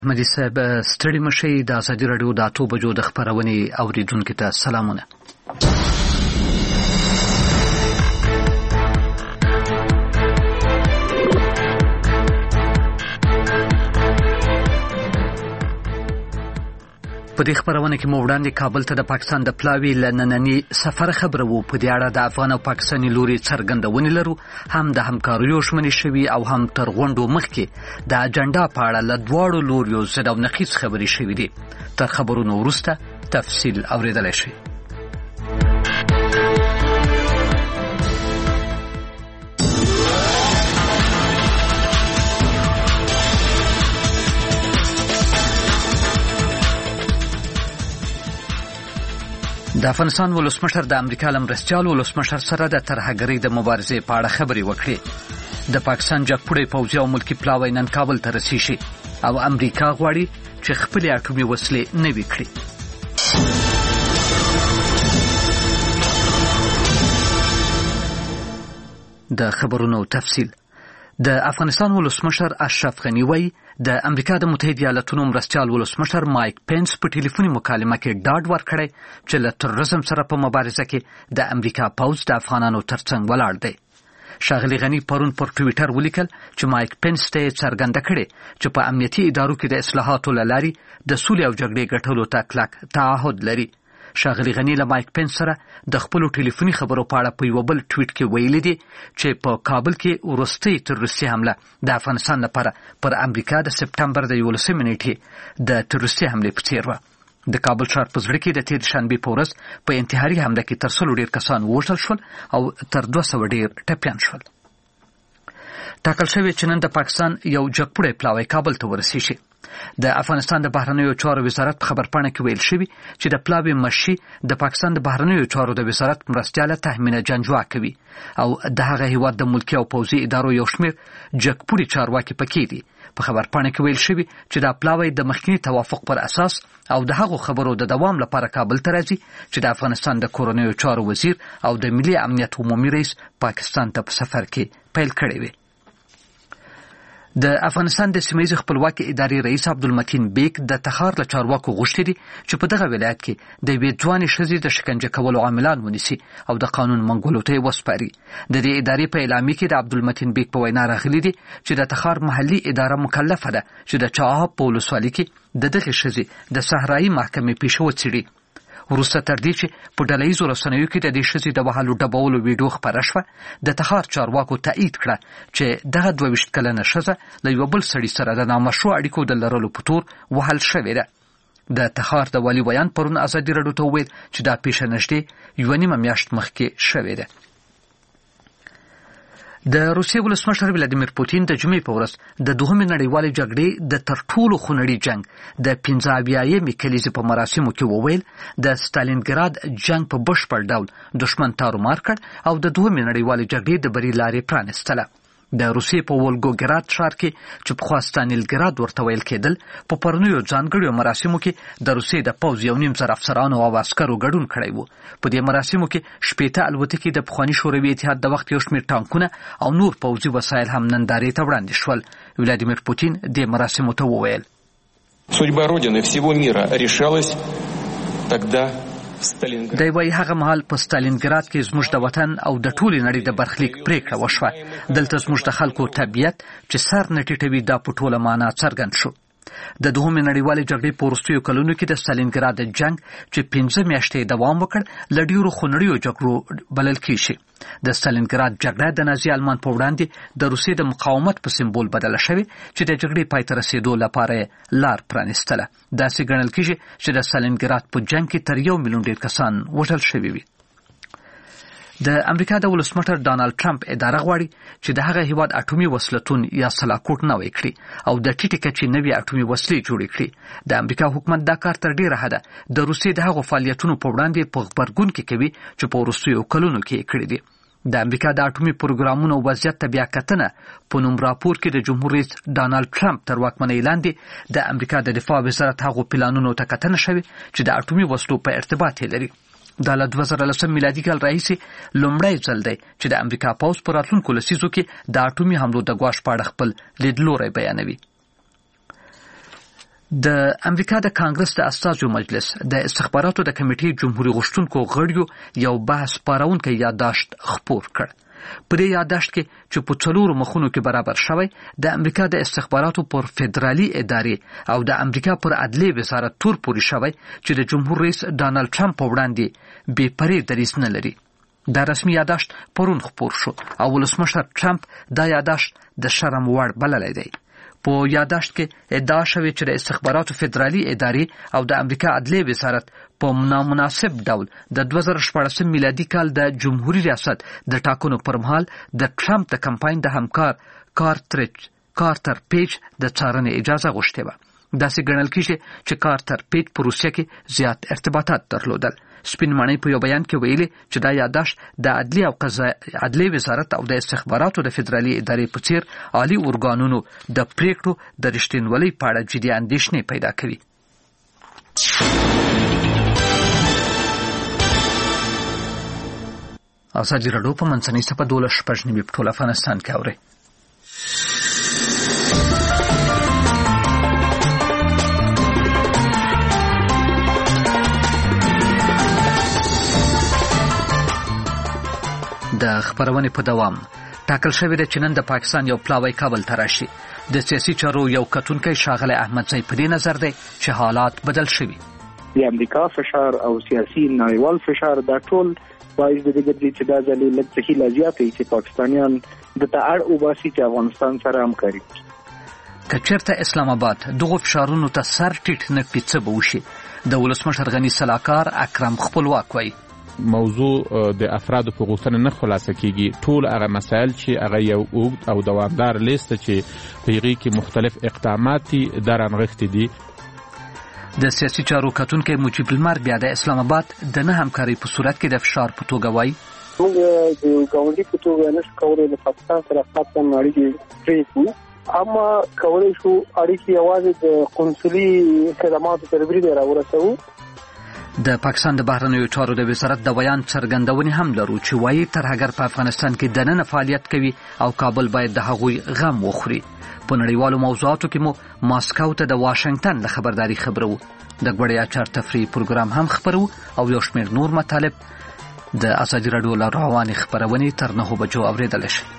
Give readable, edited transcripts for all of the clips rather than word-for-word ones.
مدي صاحب ستړي مشي د ازادي رادیو د 8 بجو د خبرونې اوریدونکو ته سلامونه. په دې خبرونه کې مو وړاندې کابل ته د پاکستان د پلاوي لننني سفر خبره وو. په دې اړه د افغان او پاکستاني لوري څرګندونه لرو، هم د همکاریو شمنې شوي او هم تر غونډو مخکې د اجنډا په اړه له دواړو لوریو زده او نقیص خبرې شوي دي. تر خبرونو وروسته تفصیل اوریدلای شئ. د افغانستان ولسمشر د امریکا له مرستیال ولسمشر سره د ترهګرۍ د مبارزې په اړه خبرې وکړې. د پاکستان جګپوړی پوځي او ملکی پلاوی نن کابل ته رسیږي او امریکا غواړي چې خپل اټومي وسلې نوي کړي. د خبرونو تفصیل. د افغانستان ولسمشر اشرف غنی وایي د امریکا د متحده ایالاتونو مرستیال ولسمشر مایک پینس په ټلیفوني مکالمه کې ډاډ ورکړی چې له تروریزم سره په مبارزه کې د امریکا پوځ د افغانانو ترڅنګ ولاړ دی. ښاغلي غنی پرون پر ټویټر ولیکل چې مایک پینس ته څرګنده کړي چې په امنیتي ادارو کې د اصلاحاتو له لارې د سولې او جګړې ګټلو ته کلک تعهد لري. ښاغلي غنی له مایک پینس سره د خپل ټلیفوني خبرو په اړه په یو بل ټویټ کې ویلي دي چې په کابل کې وروستۍ تروریستي حمله د افغانستان لپاره پر امریکا د سپټمبر د 11 نیټې د تروریستي حملې په څیر و. د کابل ښار په زړه کې د تیر شنبه په ورځ په انتحاري حمله کې تر 100 ډیر کسان وژل شول او تر 200 ډیر ټپیان شول. ټاکل شوی چې نن د پاکستان یو جګپوړی پلاوی کابل ته ورسیږي. د افغانستان د بهرنیو چارو وزارت په خبرپاڼه کې ویل شوی چې د پلاوی مشي د پاکستان د بهرنیو چارو د وزارت مرستیاله تهمینه جنجوا کوي او د هغه هیواد د ملکی او پوځي ادارو یو شمېر جګپوړي چارواکي پکې دي. په خبرپاڼه کې ویل شوی چې د پلاوی د مخکنی توافق پر اساس او د هغو خبرو د دوام لپاره کابل ته راځي چې د افغانستان د کورنیو چارو وزیر او د ملي امنیت عمومي رئیس پاکستان ته په سفر کې پیل کړی وي. د افغانستان د سیمه‌ییز خپلواکۍ ادارې رئیس عبدالمتین بیگ د تخار له چارواکو غوښتي دي چې په دغه ولایت کې د یوې ځوانې ښځې د شکنجه کولو عاملان ونیسي او د قانون منګولو ته یې وسپاري. د دې ادارې په اعلامیه کې د عبدالمتین بیگ په وینا راغلي دي چې د تخار محلي اداره مکلفه ده چې د چاهاب په ولسوالۍ کې د دغې ښځې د صحرایي محکمې پیښه وڅېړي. وروسته تر دې چې په ډلهییزو رسنیو کې د دې ښځې د وهلو ډبولو ویډیو خپره شوه، د تخار چارواکو تایید کړه چې دغه 22 کلنه ښځه له یو بل سړي سره د نامشروع اړیکو د لرلو په تور وهل شوې ده. د تخار د والي ویان پرون ازادي راډیو ته وویل چې دا پیښه نږدې 1.5 میاشت مخکې شوې ده. د روسیې ولسمشر ولادیمیر پوتین د جمعې په ورځ د دوهمې نړیوالې جګړې د تر ټولو خونړي جنگ د 75مې کلیزې په مراسمو کې وویل د ستالینګراد جنگ په بشپړ ډول دښمن تارومار کړ او د دوهمې نړیوالې جګړې د بری لارې پرانستله. د روسیې په ولګوګراد ښار کې چې پخوا ستالینګراد ورته ویل کېدل په پرونیو ځانګړو مراسمو کې د روسیې د پوځ 1.5 افسرانو او عسکرو ګډون کړی و. په دې مراسمو کې 80 الوتکې د پخواني شوروي اتحاد د وخت یو شمېر ټانکونه او نور پوځي وسایل هم نندارې ته وړاندې شول. ولادیمیر پوتین دې مراسمو ته وویل: Судьба Родины всего мира решалась тогда. دی وایي هغه مهال په ستالینګراد کې زموږ د وطن او د ټولې نړۍ د برخلیک پریکړه وشوه. دلته زموږ د خلکو طبیعت چې سر نه ټیټوي دا په ټوله معنا څرګند شو. د دوهمې نړیوالې جګړې په وروستیو کلونو کې د ستالینګراد جنگ چې 15 میاشتې دوام وکړ له ډېرو خونړیو جګړو بلل کېږي. د ستالینګراد جګړه د نازي آلمان په وړاندې د روسیې د مقاومت په سمبول بدله شوې چې د جګړې پای ته رسېدو لپاره لار پرانستله. داسې ګڼل کېږي چې د ستالینګراد په جنگ کې تر 1 میلیون ډېر کسان وژل شوي وي. د امریکا د ولسمشر ډانلډ ټرمپ اداره غواړي چې د هغه هیواد اټومي وسلتون یا سلاکوټ نوی کړي او د ټیټې کچې نوې اټومي وسلې جوړې کړي. د امریکا حکومت دا کار تر ډیره حده د روسیې د هغو فعالیتونو په وړاندې په غبرګون کې کوي چې په وروستیو کلونو کې یې کړي دي. د امریکا د اټومي پروګرامونو وضعیت ته بیا کتنه په نوم راپور کې د جمهور رئیس ډانلډ ټرمپ تر واکمنۍ لاندې د امریکا د دفاع وزارت هغو پلانونو ته کتنه شوې چې د اټومي وسلو په ارتباط یې لري. دا له 2010 میلادي کال راهیسې لومړی ځل دی چې د امریکا پوځ په راتلونکو لسیزو کې د اټومي حملو د ګواښ په اړه خپل لیدلوری بیانوي. د امریکا د کانګرس د استازو مجلس د استخباراتو د کمیټې جمهوریت غوښتونکو غړیو یو بحث پارونکی یادداشت خپور کړ. په دې یادداشت کې چې په 4 مخونو کې برابر شوی د امریکا د استخباراتو پر فدرالي ادارې او د امریکا پر عدلیې وزارت تور پوري شوی چې د جمهور رئیس ډانلډ ټرمپ په وړاندې بې پرې دریځ نه لري. دا رسمي یادداشت پرون خپور شو او ولسمشر ټرمپ دا یادداشت د شرم وړ بللی دی. په یادداشت کې ادعا شوې چې د استخباراتو فدرالي ادارې او د امریکا عدلیې وزارت په نامناسب ډول د 2014 میلادي کال د جمهوریت ریاست د ټاکنو پر مهال د ټرمپ د کمپاین د همکار کارتر پیج د څارنې اجازه غوښتې وه. داسې ګڼل کېږي چې کارتر پیج په روسیه کې زیات ارتباطات درلودل. سپین ماڼۍ په یو بیان کې ویلي چې دا یادداشت د عدلیې وزارت او د استخباراتو د فدرالي ادارې په څیر عالي ارګانونو د پریکړو د رښتینولۍ په اړه جدي اندېښنې پیدا کوي. ازادي راډیو په منځنۍ صفحه 12 په ټول افغانستان کې اوري. د خبرونې په دوام ټاکل شوی دی چې نن د پاکستان یو پلاوی کابل ته راشي. د سیاسي چارو یو کتونکی ښاغلی احمدزی په دې نظر دی چې حالات بدل شوي. د امریکا فشار او سیاسي نړیوال فشار دا ټول باعث د دې ګرځي چې دا ځلې لږ څه هیله زیاته وي چې پاکستانیان د ته اړ وباسي چې افغانستان سره همکاري وکړي. که چېرته اسلام آباد دغو فشارونو ته سر ټیټ نه کړي څه به وشي؟ د ولسمشر غني سلاکار اکرم خپلواک وایي موضوع د افرادو په غوښتنه نه خلاصه کیږي. ټول هغه مسایل چې هغه یو اوږد او دوامدار لیست چې په هغې کې مختلف اقدامات در انغښتي دي. د سیاسي چارو کتونکی مجیب المر بیا د اسلام آباد د نه همکارۍ په صورت کې د فشار په توګه وایي موږ د ګاونډي په توګه نشو کولی د پاکستان سره خاصه اړیکې پرې کړو، اما کولی شو اړیکې یوازې د قنصلي خدماتو تر بریده راورسوو. د پاکستان د بهرنیو چارو د وزارت د بیان څرګندونې هم لرو چې وایي ترهګر په افغانستان کې دننه فعالیت کوي او کابل باید د هغوی غم وخوري. په نړیوالو موضوعاتو کې مو ماسکو ته د واشنگټن له خبرداري خبرو. د غوړیا چار تفریح پروګرام هم خبرو او یو شمېر نور مطالب د ازادي راډیو له روانې خبرونې تر 9 بجو اورېدلی شي.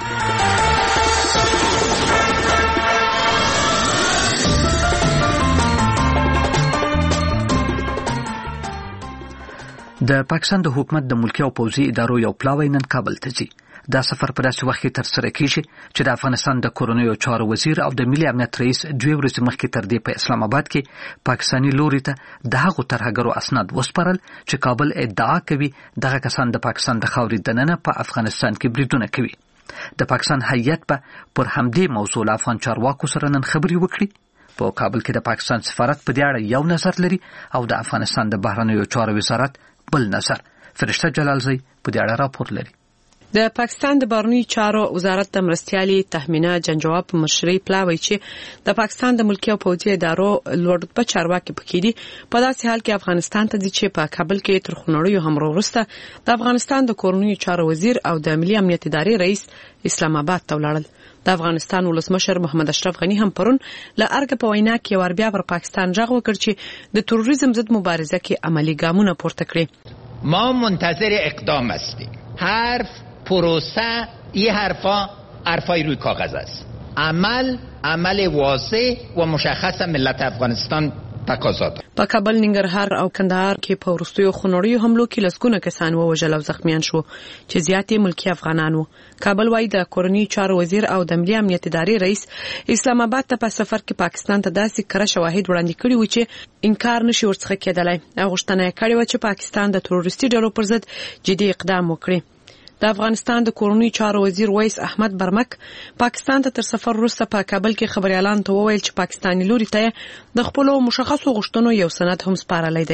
د پاکستان د حکومت د ملکی او پوځي ادارو یو پلاوی نن کابل ته ځي. دا سفر په داسې وخت کې ترسره کیږي چې د افغانستان د کورنیو چارو وزیر او د ملي امنیت رئیس 2 ورځې مخکې تر دې په اسلام آباد کې پاکستاني لوري ته د هغو ترهګرو اسناد وسپارل چې کابل ادعا کوي دغه کسان د پاکستان د خاورې دننه په افغانستان کې بریدونه کوي. د پاکستان هیئت به پر همدې موضوع له افغان چارواکو سره نن خبرې وکړي. په کابل کې د پاکستان سفارت په دې اړه یو نظر لري او د افغانستان د بهرنیو چارو وزارت بل نظر. فرشته جلالزی په دې اړه راپور لري. د پاکستان د بهرنیو چارو وزارت د مرستیالي تهمینه جنجواب په مشرۍ پلاوی چې د پاکستان د ملکی او پوځي ادارو لوړ رتبه چارواکي پکې دي. په داسې حال کې افغانستان ته ځي چې په کابل کې تر خونړیو حملو وروسته د افغانستان د کورنیو چارو وزیر او د ملي امنیت ادارې رئیس اسلام آباد ته ولاړل. د افغانستان ولسمشر محمد اشرف غنی هم پرون له ارګ په وینا کې ور بیا پر پاکستان ژغ وکړ چې د تروریزم ضد مبارزه کې عملی ګامونه پورته کړي. ما منتظر اقدام هستیم. حرف پروسه یه حرفای روی کاغذ است. عمل واضح و مشخص ملت افغانستان تقاضا داره. په کابل، ننګرهار او کندهار کې په وروستیو خونړیو حملو کې لسګونه کسان ووژل او زخمیان شو چې زیاتې ملکی افغانان وو. کابل وايي د کورنیو چارو وزیر او د ملي امنیت ادارې رئیس اسلام آباد ته په سفر کې پاکستان ته داسې کره شواهد وړاندې کړي و چې انکار نشي ورڅخه کېدلای. غوښتنه یې کړې و چې پاکستان د تروریستي ډلو پر ضد جدي اقدام وکړي. د افغانستان د کورنیو چارو وزیر ویس احمد برمک پاکستان ته تر سفر وروسته په کابل کې خبريالان ته وویل چې پاکستاني لوري ته د خپل مشخصو غوښتنو یو سند هم سپارلی دی.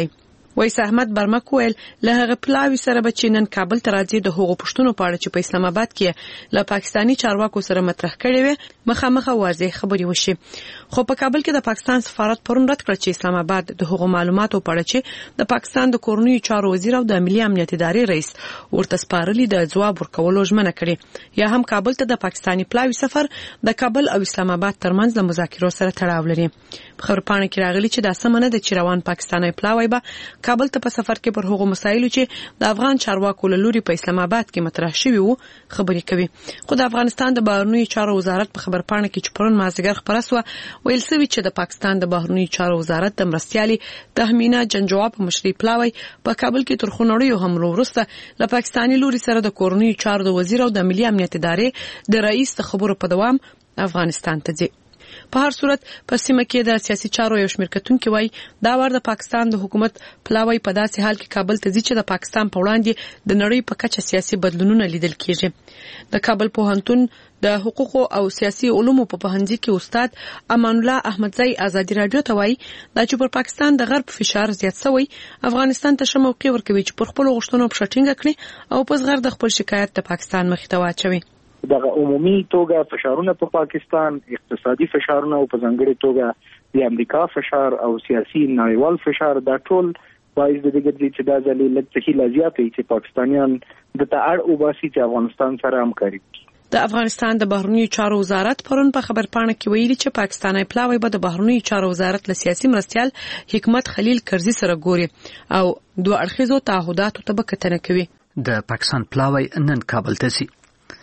وایس احمد برمک ویل له هغه پلاوی سره به چینن کابل ته راځي د هغو پښتنو په اړه چې په اسلام آباد کې له پاکستانی چارواکو سره مطرح کړي وي مخامخ واضح خبري وشي خو په کابل کې د پاکستان سفارت پرون رد کړ چې اسلام آباد د هغو معلوماتو په اړه چې د پاکستان د کورنۍ چارو وزیر او د ملي امنیت ادارې رئیس ورته سپارلي د جواب ورکولو ژمنه کړې یا هم کابل ته د پاکستانی پلاوی سفر د کابل او اسلام آباد ترمنځ د مذاکرو سره تړاو لري په خبرپاڼه کې راغلي چې د سمنه د چیروان پاکستاني پلاوی به کابل ته په سفر کې پر هغو مسایلو چې د افغان چارواکو له لوري په اسلام آباد کې مطرح شوي وو خبرې کوي خو د افغانستان د بهرنیو چارو وزارت په خبرپاڼه کې چې پرون مازیګر خبره سوه ویل شوی چې د پاکستان د بهرنیو چارو وزارت د مرستيالي تهمینه جنجوا په مشري پلاوی په کابل کې تر خونړیو حملو وروسته له پاکستاني لوري سره د کورنیو چارو د وزیر او د ملي امنیت ادارې د رئیس د خبرو په دوام افغانستان ته ځي په هر صورت په سیمه کې د سیاسي چارو یو شمېر کتونکي وایي دا ور د پاکستان د حکومت پلاوی په داسې حال کې کابل ته ځي چې د پاکستان په وړاندې د نړۍ په کچه سیاسي بدلونونه لیدل کیږي د کابل پوهنتون د حقوقو او سیاسي علومو په پوهنځي کې استاد امان الله احمدزی ازادي رادیو ته وایي دا چې پر پاکستان د غرب فشار زیات شوی افغانستان ته موقع ورکوي چې پر خپل غوښتنو په شټینګ کړي او په زغر د خپل شکایت د پاکستان مخ ته واچوي دغه عمومي توګه فشارونه په پاکستان اقتصادي فشارونه او په ځانګړي توګه د امریکا فشار او سیاسي نړیوال فشار دا ټول باعث د دې چې دا ځلې لږ لا زیاتې چې پاکستانیان د تاړ او باسي چې افغانستان سره همکاري د افغانستان د بهرنیو چارو وزارت پرون په خبرپاڼه کې ویلي چې پاکستاني پلاوی به د بهرنیو چارو وزارت له سیاسي مرستيال حکمت خلیل کرزي سره ګوري او دوه اړخیزو تعهداتو ته کتنه کوي د پاکستان پلاوی نن کابل ته ځي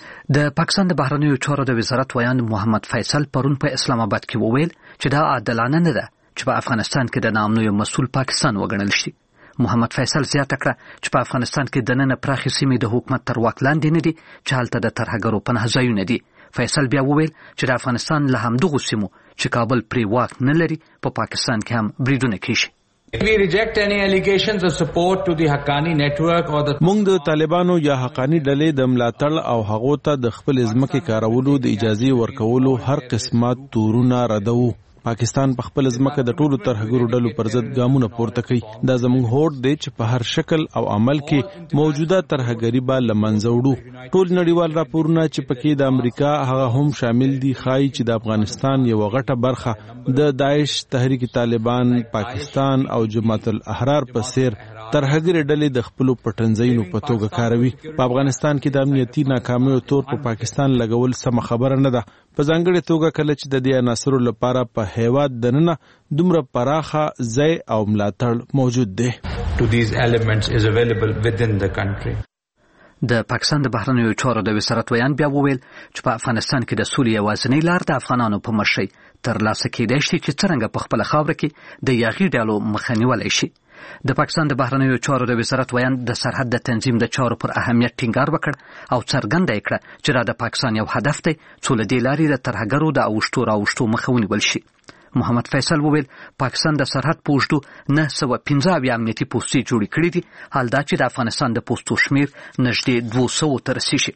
د پاکستان د بهرنیو چارو د وزارت ویان محمد فیصل پرون په اسلام آباد کې وویل چې دا عادلانه نه ده چې په افغانستان کې د نامنوي مسؤل پاکستان وګڼل شي محمد فیصل زیاته کړه چې په افغانستان کې د نن پراخي سیمې د حکومت تر واک لاندې نه دي چې هلته د ترهګرو پناه ځایونه دي فیصل بیا وویل چې د افغانستان له همدغو سیمو چې کابل پرې واک نه لري په پاکستان کې هم بریدونه کیږي We reject any allegations of support to the Haqqani network or the موږ د طالبانو یا حقانی ډلې د ملاتړ او هغو ته د خپل ځمکې کارولو د اجازه ورکولو هر قسمه تورونه ردو پاکستان په خپل ځمکه د ټولو ترهګرو ډلو پر ضد ګامونه پورته کوي دا زموږ هوډ دی چې په هر شکل او عمل کې موجوده ترهګری به لمنځه وړو ټول نړیوال راپورونه چې پکې د امریکا هغه هم شامل دي ښایي چې د افغانستان یو غټه برخه د داعش تحریک طالبان پاکستان او جماعت الاحرار په څیر ترهګری ډلې د خپل پټنځینو په توګه کاروي په افغانستان کې د امنیتي ناکامیو تور په پاکستان لګول سم خبره نه ده په ځانګړي توګه کله چې د دې عناصرو لپاره په هیواد دننه دومره پراخه ځای او ملاتړ موجود دی to these elements is available within the country. د پاکستان د بهرنیو چارو د وزارت ویان بیا وویل چې په افغانستان کې د سولې یوازینۍ لار د افغانانو په مشرۍ ترلاسه کېدای شي چې څرنګه په خپله خاوره کې د یاغي ډلو مخه نیولی شي د پاکستان د بهرنیو چارو د وزارت ویان د سرحد د تنظیم د چارو پر اهمیت ټینګار وکړ او څرګنده یې کړه چې دا د پاکستان یو هدف دی څو له دې لارې د ترهګرو د اوښتو مخه ونیول شي محمد فیصل وویل پاکستان د سرحد په اوږدو 915 امنیتي پوستې جوړې کړې دي حال دا چې د افغانستان د پوستو شمیر نږدې 200 ته رسیږي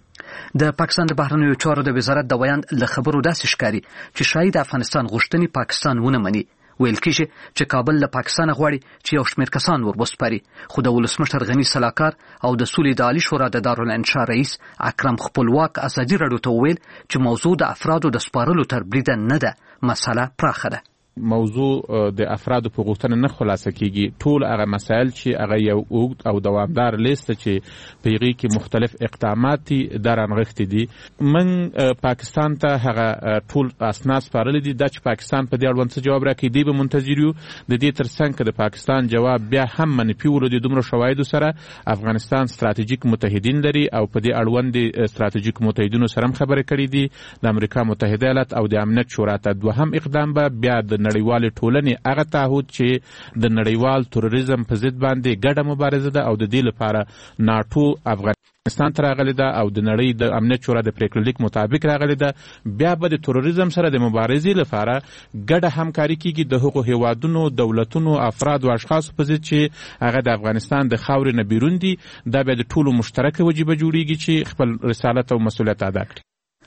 د پاکستان د بهرنیو چارو د وزارت د ویان له خبرو داسې ښکاري چې شاید افغانستان غوښتنې پاکستان ونه مني ویل کېږي چې کابل له پاکستان غواړي چې یو شمېر کسان وربسپاري خو د ولسمشر غني سلاکار او د سولې د عالي شورا د دارالانشا رئیس اکرم خپلواک ازادي رادیو ته وویل چې موضوع د افرادو د سپارلو تر بریده نه ده مسله پراخه ده موضوع د افرادو په غوښتنه نه خلاصه کیږي ټول هغه مسایل چې هغه یو اوږد او دوامدار لیست چې په هغې کې مختلف اقدامات درنغښتي دي من پاکستان ته هغه ټول اسناد سپارلي دي دا چې پاکستان په دې اړوند څه جواب راکړي دی به منتظر یو د دې ترڅنګ که د پاکستان جواب بیا هم منفي ولودي دومره شواهدو سره افغانستان ستراتیژیک متحدین لري او په دې اړوند ستراتیژیک متحدینو سره هم خبرې کړې دي د امریکا متحده ایالات او د امنیت شورا ته دوهم اقدام به بیا د نړیوالې ټولنې هغه تعهد چې د نړیوال تروریزم په ضد باندې ګډه مبارزه ده او د دې لپاره ناټو افغانستان ته راغلی ده او د نړۍ د امنیت شورا د پریکړې لیک مطابق راغلی ده بیا به د تروریزم سره د مبارزې لپاره ګډه همکاري کیږي د هغو هیوادونو دولتونو افراد او اشخاصو په ضد چې هغه د افغانستان د خاورې نه بیرون دي دا بیا د ټولو مشترکه وجیبه جوړیږي چې خپل رسالت او مسؤلیت ادا کړي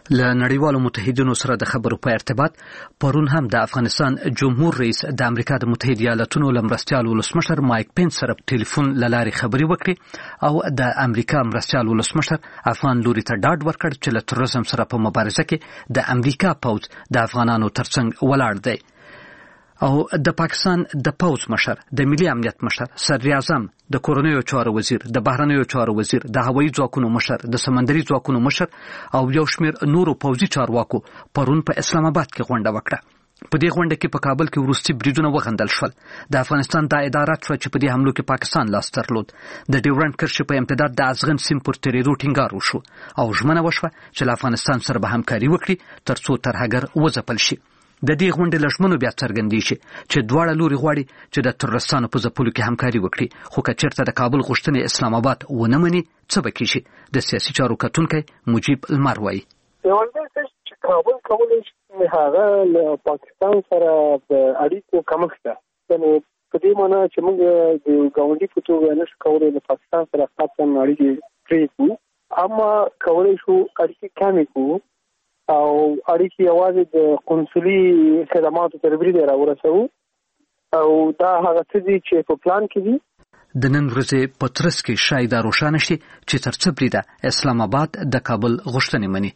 له نړیوالو متحدینو سره د خبرو په ارتباط پرون هم د افغانستان جمهور رئیس د امریکا د متحده ایالاتونو لمرستیال ولسمشر مایک پنس سره په ټلیفون لاري خبري وکړي او د امریکا مرستیال ولسمشر افغان لوري ته ډاډ ورکړ چې له تروریزم سره په مبارزه کې د امریکا پوځ د افغانانو ترڅنګ ولاړ دی. او د پاکستان د پوځ مشر، د ملي امنیت مشر، صدر اعظم، د کورنیو چارو وزیر، د بهرنیو چارو وزیر، د هوایي ځواکونو مشر، د سمندري ځواکونو مشر او یو شمېر نورو پوځي چارواکو پرون په اسلام آباد کې غونډه وکړه. په دې غونډه کې په کابل کې وروستي بریدونه وغندل شول. د افغانستان د ادارات شو چې په دې حملو کې پاکستان لاس درلود. د ډیورنډ کرښې په امتداد د ازغن سیند پر تېرېدو ټینګار وشو او ژمنه وشوه چې له افغانستان سره به همکاري وکړي ترڅو ترهګر وځپل شي. د دې غونډې لژمنو بیا څرګندې شي چې دواړه لوري غواړي چې د تروریستانو په ځپلو کې همکاري وکړي، خو که چېرته د کابل غوښتنې اسلام آباد ونه مني څه به کېږي؟ د سیاسي چارو کتونکی مجیب لمر وایي یوازې چې کابل کولی شي هغه له پاکستان سره د اړیکو کمښت ده، یعنې په دې معنی چې موږ د ګاونډي په توګه نشو کولی له پاکستان سره خاصه اړیکې پرېږدو، اما کولی شو اړیکې کمې کړو او اړیکې یوازې د قونسلي خدماتو تر بریده راورسوو او دا هغه څه دي چې په پلان کې دي. د نن ورځې په ترڅ کې شاید روښانه شي چې تر څه بریده اسلام آباد د کابل غوښتنې مني.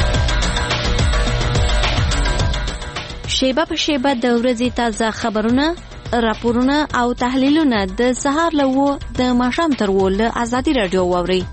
شیبه په شیبه د ورځې تازه خبرونه، راپورونه او تحلیلونه د سهار له 9 د ماښام تر 10 له ازادي رادیو واورئ.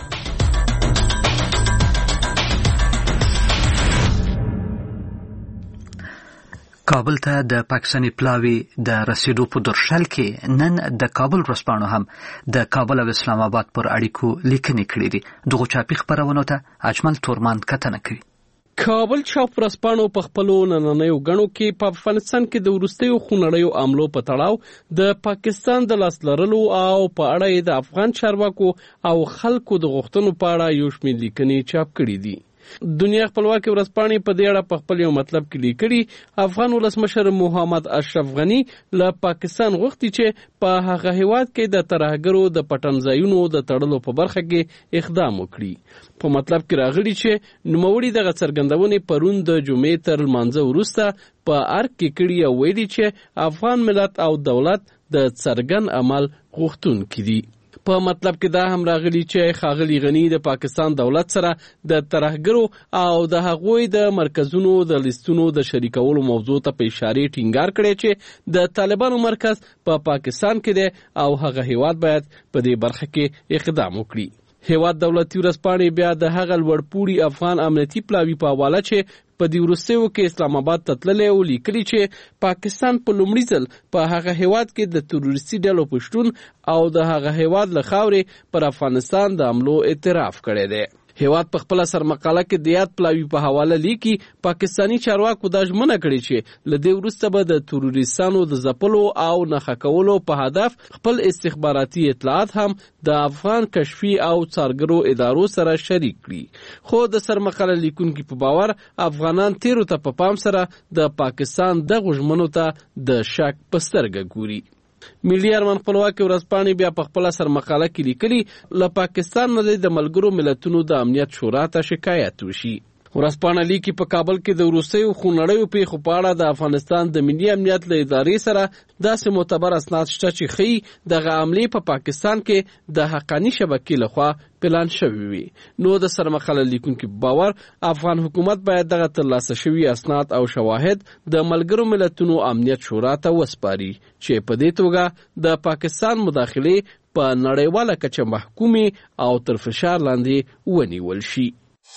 کابل ته د پاکستاني پلاوي د رسیدو په درشل کې نن د کابل ورځپاڼو هم د کابل او اسلام آباد پر اړیکو لیکنې کړې دي. دغه چاپي خبرونو ته اجمل تورمان کتنه کوي. کابل چاپ ورځپاڼو په خپلو نننیو غڼو کې په افغانستان کې د وروستیو خونړیو عملو په تړاو د پاکستان د لاس لرلو او په اړه د افغان چارواکو او خلکو د غوښتنو په اړه یو شمېر لیکنې چاپ کړي دي. دنیا خپلواکي ورځپاڼې په دې اړه په خپل یو مطلب کې لیکلي افغان ولسمشر محمد اشرف غني له پاکستان غوښتي چې په هغه هیواد کې د ترهګرو د پټنځایونو د تړلو په برخه کې اقدام وکړي. په مطلب کې راغلي چې نوموړي دغه څرګندونې پرون د جمعې تر لمانځه وروسته په ارګ کې کړي او ویلي چې افغان ملت او دولت د څرګند عمل غوښتونکي دي. په مطلب کې دا هم راغلی چې ښاغلي غني د پاکستان دولت سره د ترهګرو او د هغوی د مرکزونو د لیستونو د شریکولو موضوع ته په اشاره ټینګار کړی چې د طالبانو مرکز په پاکستان کې دی او هغه هیواد باید په دې برخه کې اقدام وکړي. هیواد دولتي ورځپاڼې بیا د هغه لوړپوړي افغان امنیتي پلاوي په حواله چې په دې وروستیو کې اسلام آباد ته تللی او لیکلي چې پاکستان په لومړي ځل په هغه هیواد کې د تروریستي ډلو په شتون او د هغه هیواد له خاورې پر افغانستان د حملو اعتراف کړی دی. هیواد په خپل سرمقاله کې د یاد پلاوي په حواله لیکي پاکستانی چارواکو دا ژمنه کړې چې له دې وروسته به د تروریستانو د ځپلو او نښه کولو په هدف خپل استخباراتي اطلاعات هم د افغان کشفي او څارګرو ادارو سره شریک کړي. خو د سرمقاله لیکونکي په باور افغانان تیرو ته په پام سره د پاکستان دغه ژمنو ته د شک په سترګه ګوري. ملي ارمان خپلواکي ورځپاڼې بیا په خپل سرمقاله کې لیکلي له پاکستان نه د ملګرو ملتونو د امنیت شورا ته شکایت وشي. ورځپاڼه لیکي په کابل کې د وروستیو خونړیو پیښو په اړه د افغانستان د ملي امنیت له ادارې سره داسې معتبر اسناد شته چې ښیي دغه حملې په پاکستان کې د حقاني شبکې لخوا پلان شوی وي. نو د سرمقاله لیکونکي په باور افغان حکومت باید دغه ترلاسه شوي اسناد او شواهد د ملګرو ملتونو امنیت شورا ته وسپاري چې په دې توګه د پاکستان مداخلې په نړیواله کچه محکومې او تر فشار لاندې ونیول شي.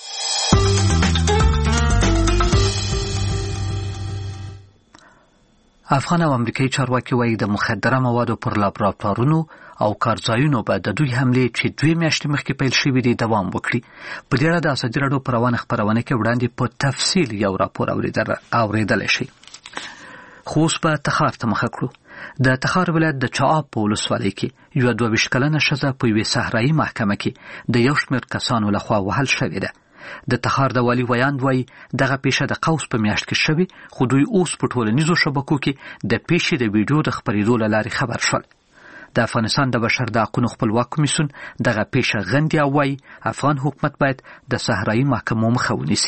افغان او امریکایي چارواکي وایي د مخدره موادو پر لابراتوارونو او کارځایونو به د دوی حملې چې 2 میاشتې مخکې پیل شوې دي دوام وکړي. په دې اړه د ازادي راډیو په روانه خپرونه کې وړاندې په تفصیل یو راپور اورېدلی شئ. خو اوس به تخار ته مخه کړو. د تخار ولایت د چاپ په ولسوالۍ کې یوه 22 کلنه ښځه په یوې صحرایي محکمه کې د یو شمېر کسانو لخوا وهل شوې ده. د تخار د والي ویاند وایي دغه پیښه د قوس په میاشت کې شوې، خو دوی اوس په ټولنیزو شبکو کې د پیښې د ویډیو د خپرېدو له لارې خبر شول. د افغانستان د بشر د حقونو خپلواک کمیسیون دغه پیښه غندي او وایي افغان حکومت باید د صحرایي محکمو مخه ونیسي.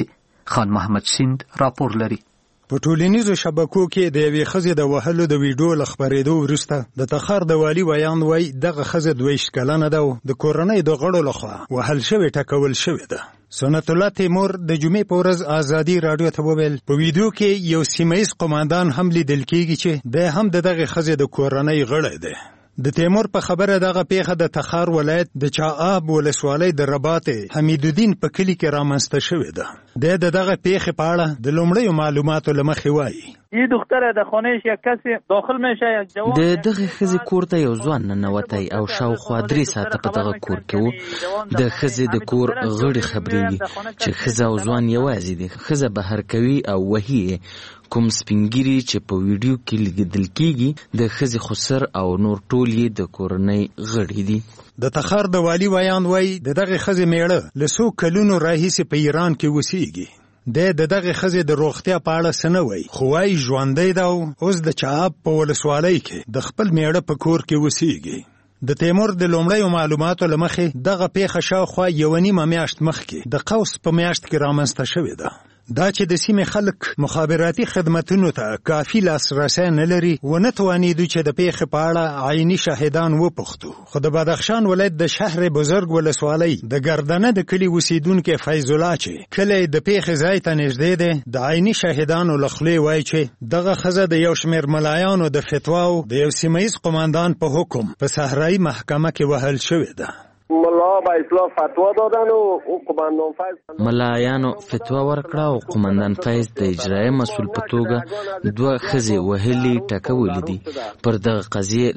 خان محمد سیند راپور لري. په ټولنیزو شبکو کې د یوې ښځې د وهلو د ویډیو له خپرېدو وروسته د تخار د والي ویان وایي دغه ښځه 22 کلنه ده او د کورنۍ د غړو لخوا وهل شوې ټکول شوې ده. سنت الله تیمور د جمعې په ورځ ازادي راډیو ته وویل په ویډیو کې یو سیمهیز قوماندان هم لیدل کېږي چې دی هم د دغې ښځې د کورنۍ غړی دی. د تیمور په خبره دغه پیښه د تخار ولایت د چاآب ولسوالۍ د رباط حمیدالدین په کلي کې رامنځته شوې ده. د دغه پیښې په اړه د لومړیو معلوماتو له مخې وایي یه دختره د خانهش یک کسی داخل میشه جوان د دغه ښځې کور ته یو ځوان ننوتی او شاوخوا 3 ساعته په دغه کور کې و. د ښځې د کور غړي خبرېږي چې ښځه او ځوان یوازې دي. ښځه بهر کوي او وهي کوم سپینګیري چې په ویډیو کې لیدل کېږي د ښځې خسر او نور ټول یې د کورنۍ غړي دي. د تخار د والي ویان وایي د دغه ښځې میړه له څو کلونو راهیسې په ایران کې اوسېږي. د دغه ښځې د روغتیا په اړه څه نه وایي خو وایي ژوندی ده او اوس د چااب په ولسوالۍ کې د خپل میړه په کور کې اوسېږي. د تیمور د لومړیو معلوماتو له مخې دغه پیښه شاوخوا 1.5 میاشت مخکې د قوس په میاشت کې رامنځته شوې ده. دا چې د سیمې خلک مخابراتي خدمتونو ته کافي لاسرسی نه لري ونه توانېدو چې د پیښې په اړه عیني شاهدان وپوښتو. خو د بدخشان ولایت د شهر بزرګ ولسوالۍ د ګردنه د کلي اوسیدونکی فیض الله چې کلی د پیښې ځای ته نږدې دی د عیني شاهدانو له خولې وایي چې دغه ښځه د یو شمېر ملایانو د فتواو د یو سیمهیز قماندان په حکم په صحرایي محکمه کې وهل شوې ده. ملا با اصلاح فتوا دادن و قماندان فیض ملایانو فتوا ورکړه او قماندان فیض د اجرایي مسؤل په توګه 2 ښځې وهلې ټکولې دي. پر دغه قضیې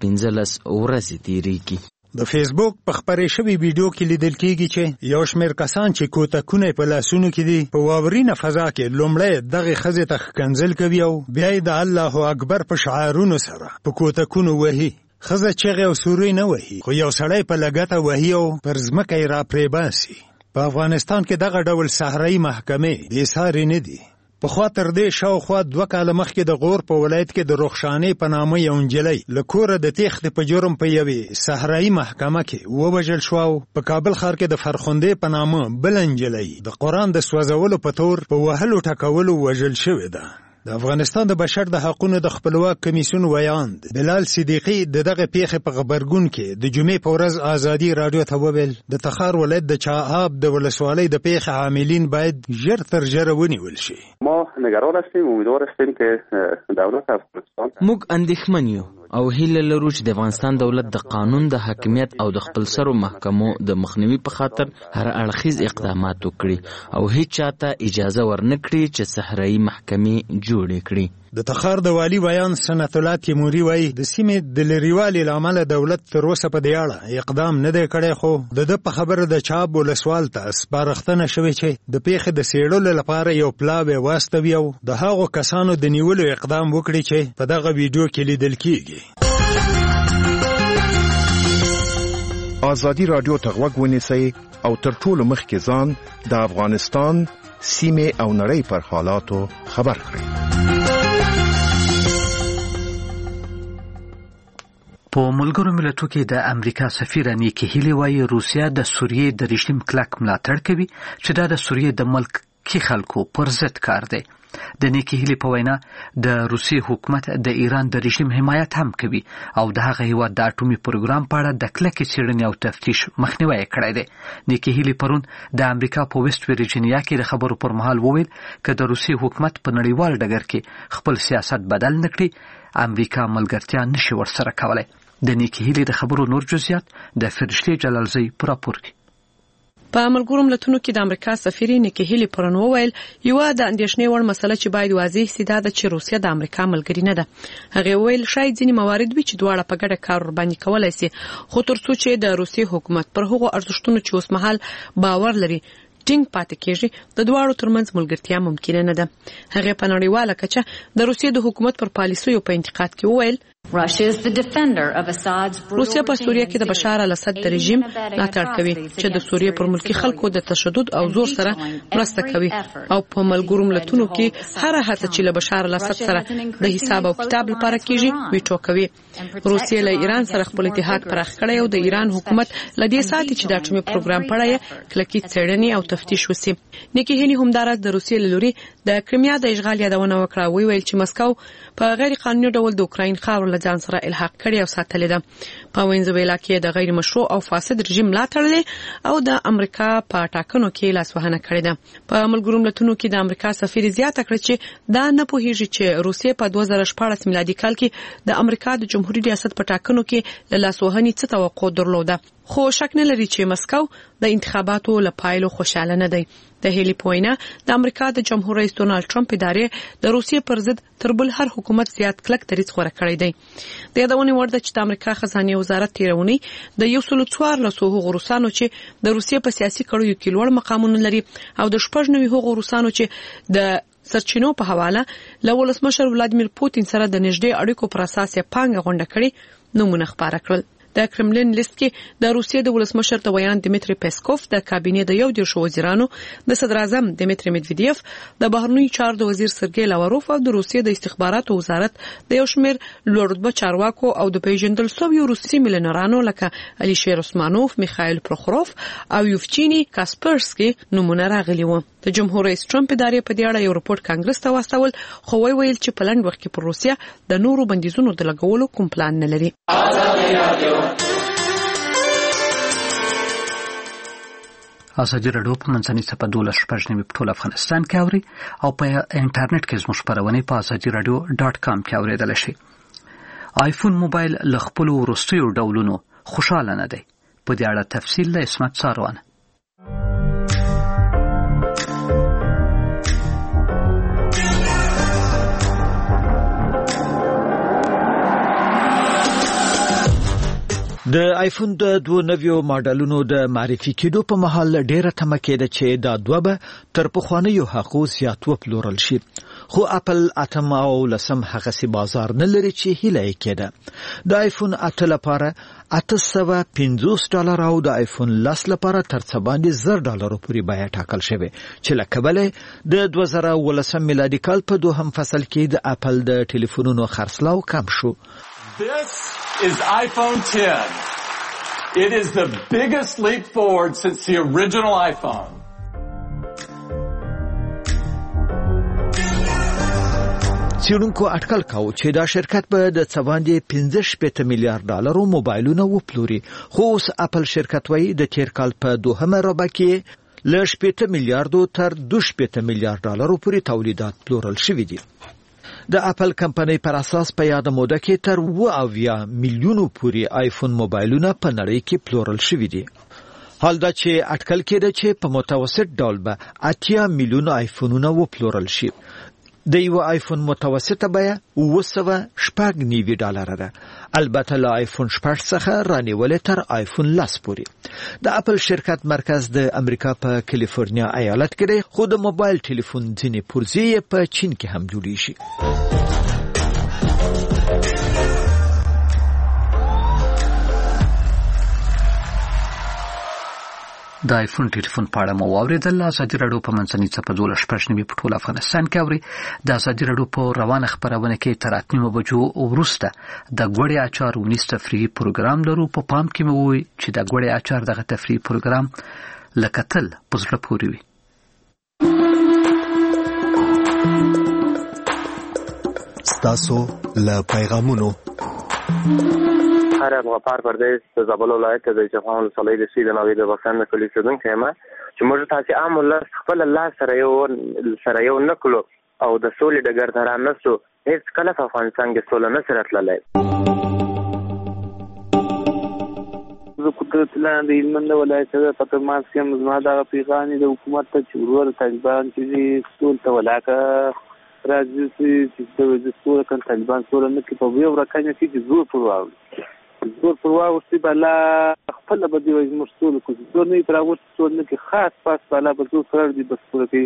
15 ورځې تېرېږي. د فیسبوک په خپرې شوې ویډیو کې لیدل کېږي چې یو شمېر کسان چې کوتکونه په لاسونو کې دي په واورینه فضا کې لومړی دغه ښځې ته ښکنځل کوي او بیا یې د الله اکبر په شعارونو سره په کوتکونو وهي. ښځه چغې او سورۍ نه وهي خو یو سړی په لګته وهي او پر ځمکه یې راپرېباسي. په افغانستان کې دغه ډول صحرایي محکمې بېسارې نه دي. پخوا تر دې شاوخوا 2 کاله مخکې د غور په ولایت کې د رخشانې په نامه یو نجلۍ له کوره د تېښتې په جرم په یوې صحرایي محکمه کې ووژل شوه او په کابل ښار کې د فرخندې په نامه بله نجلۍ د قرآن د سوځولو په تور په وهلو ټکولو وژل شوې ده. د افغانستان د بشر د حقونو د خپلواک کمیسیون ویاند بلال صدیقي د دغه پیښې په خبرګون کې د جمعې په ورځ ازادي راډیو ته وویل د تخار ولایت د چاآب د ولسوالۍ د پیښې عاملین باید ژر تر ژره ونیول شي. ما نگران هستیم امیدوار هستیم که دولت افغانستان موږ اندېښمن یو او هیله لرو چې د افغانستان دولت د قانون د حاکمیت او د خپلسرو محکمو د مخنیوي په خاطر هر اړخیز اقدامات وکړي او هیڅ چاته اجازه ورنکړي چې صحرایي محکمې جوړې کړي. د تخار د والي ویان سنت الله تیموري وایي د سیمې د لرېوالي له امله دولت تر اوسه په دې اړه اقدام نه دی کړی خو د ده په خبره د چاب ولسوال ته سپارښتنه شوې چې د پیښې د څېړلو لپاره یو پلاوی واستوي او د هغو کسانو د نیولو اقدام وکړي چې په دغه ویډیو کې لیدل کېږي. ازادي راډیو ته غوږ ونیسئ او تر ټولو مخکې ځان د افغانستان سیمې او نړۍ پر حالاتو خبر کړئ. په ملګرو ملتونو کې د امریکا سفیر نیکی هیلی وایي روسیه د سوریې د رژیم کلک ملاتړ کوي چې دا د سوریې د ملک کې خلکو پر ضد کار دی. د نیکی هیلی په وینا د روسي حکومت د ایران د رژیم حمایت هم کوي او د هغه هیواد د اټومي پروګرام په اړه د کلکې څېړنې او تفتیش مخنیوی کړی دی. نیکی هیلی پرون د امریکا په ویسټ ورجینیا کې د خبرو پر مهال وویل که د روسي حکومت په نړیوال ډګر کې خپل سیاست بدل نکړي امریکا ملګرتیا نشي ورسره کولای. د نیکی هیلی د خبرو نور جزئیات د فرشتي جلالزی پر راپور کې. په ملګرو ملتونو کې د امریکا سفیر نیکی هیلی پرون وویل یو د اندېښنې وړ مسله چې باید واضح سي دا چې روسیه د امریکا ملګری نه ده. هغه ویل شاید ځینې موارد وي چې دواړه په ګډه کار باندې کولای شي خو تر څو چې د روسي حکومت پر هغو ارزښتونو چې اوس مهال باور لري ټینګ پاتې کېږي د دواړو ترمنځ ملګرتیا ممکنه نه ده. هغه په نړیواله کچه د روسیې د حکومت پر پالیسیو په انتقاد کې وویل روسیا په سوریه کې د بشار الاسد د رژیم ملاتړ کوي چې د سوریه پر ملکی خلکو د تشدد او زور سره مرسته کوي او په ملګرو ملتونو کې هر هڅه چې له بشار الاسد سره د حساب او کتاب لپاره کیږي ویټو کوي. روسیا له ایران سره خپل اتحاد پراخ کړی او د ایران حکومت لدې ساتي چې د اټومي پروګرام په اړه کلکې څېړنې او تفتیش وشي. نیکی هیلی همدارس د روسیې لوري د کریمیا د اشغال یادونه وکړه. ویل چې مسکو په غیر قانوني ډول د اوکراین خاور له ځان سره الحاق کړي او ساتلې ده. په وینزویلا کې د غیر مشروع او فاسد رژیم ملاتړ او د امریکا په ټاکنو کې لاسوهنه کړې ده. په ملګرو ملتونو کې د امریکا سفیر زیاته کړې چې دا نه پوهیږي چې روسیې په 2014 میلادي کال کې د امریکا د جمهوریت ریاست په ټاکنو کې له لاسوهنې څه توقع درلوده. خو شک نه لري چې مسکو د انتخاباتو لپاره خوشاله نه دی. د هیلی پوینا د امریکا د جمهور رئیس ډونالد ټرمپ ادارې د روسیې پر ضد تر بل هر حکومت زیات کلک دریځ غوړه کړی دی. د یادونې وړ ده چې د امریکا خزانه وزارت تیرونی د 114 روسانو چې د روسیې په سیاسي کړیو کې لوړ مقامونه لري او د 99 روسانو چې د سرچینو په حواله له ولسمشر ولادیمیر پوتین سره د نږدې اړیکو پر اساس یې پانګه غونډه کړې نمونه خبره کړل. د کرملین لیست کې د روسیې د ولسمشر تویان دمیتری پیسکوف، د کابینې د یو دیرشو وزیرانو، د صدر اعظم دمیتری مدویدیف، د بهرنیو چارو د وزیر سرګی لاوروف او د روسیې د استخباراتو وزارت د یو شمېر لوړ رتبه چارواکو او د پیژندل شویو روسي ملیونرانو لکه الیشیر اسمانوف، میخائیل پروخوروف او یوفچینی کاسپرسکی نمونه راغلي وو. د جمهور رئیس ټرمپ ادارې په دې اړه یو رپورټ کانګرس ته واستول، خو ویل چې په لنډ وخت کې پر روسیا د نورو بندیزونو د لګولو کوم پلان نه لري. ازادي راډیو په منځنۍ صفحه 12 په ټول افغانستان کې اوري او په انټرنیټ کې زموږ خبرونه په azadiaradio.com کې اوریدل شي. آیفون موبایل له خپل وروستیو ډولونو خوشاله نه دی. په دې اړه تفصیل له اسمت ساروان. د آیفون د 2 نویو ماډلونو د معرفي کېدو په مهال ډیره تمه کېده چې دا دوه به تر پخوانیو حقوقو زیات وپلورل شي، خو اپل اتم او لسم هغه سي بازار نه لري چې هیله یې کېده. د آیفون 8 لپاره $850 او د آیفون 10 لپاره تر څه باندې $1000 پورې بیه ټاکل شوی چې لکبله د 2019 میلادي کال په دوهم فصل کې د اپل د ټلیفونونو خرڅلاو کم شو. This is iPhone 10. It is the biggest leap forward since the original iPhone. څېړونکو اټکل کاوه چې دا شرکت به د څه باندې $15 میلیارډ موبایلونه وپلوري، خو اوس اپل شرکت وایي د تیر کال په دوهمه ربع کې له $8 میلیارډ تر $2 میلیارډ پورې تولیدات پلورل شوي دي. د اپل کمپنۍ پر اساس په یاد موده کې تر 20 میلیونو پورې آیفون موبایلونه په نړۍ کې پلورل شوي دي. حال دا چې اټکل کېده چې په متوسط ډول به 80 میلیون آیفونونه وپلورل شي. د یو آیفون متوسطه بیه $9.9 ده. البته له آیفون 8 څخه رانیولې تر آیفون 10 پورې. د اپل شرکت مرکز د امریکا په کالیفورنیا ایالت کې دی، خو د موبایل ټلیفون ځینې پرزې په چین کې هم جوړې شي. د آیفون ټلیفون په اړه مو واوریدل. ازادي راډیو په منځنۍ صفحه 12 په ټول افغانستان کې اوري. د ازادي راډیو په روانه خبرونه کې تر 8 بجو وروسته د ګوړې اچار 19 تفریحي پروګرام لرو. په پام کې مو وي چې د ګوړې اچار دغه تفریحي پروګرام لکتل په زړه پورې وي. ستاسو له پیغامونو هر افغان پردیس د زابل ولایت د جهان ولسوالۍ د سیده نوې د وطن کلی څنګه یم چې موږ تاسو عام الله خپل الله سره یو نکلو او د سولې ډګر ته رانسو، هیڅ کله په افغانستان کې سوله نه سره تللی. زه قدرت لاندې هلمند ولایت د پترماس کې زما دغه پیغام د حکومت ته چې ورور طالبان چې سول ته ولاکه راځي چې د سول کن طالبان سول نه کې په یو رکانه کې زور پرواوستي بلا خپل بدی وای مشتول کو زور نه پراوست سول نه کې خاص پاس بلا به زور سره دی بس پوره کې.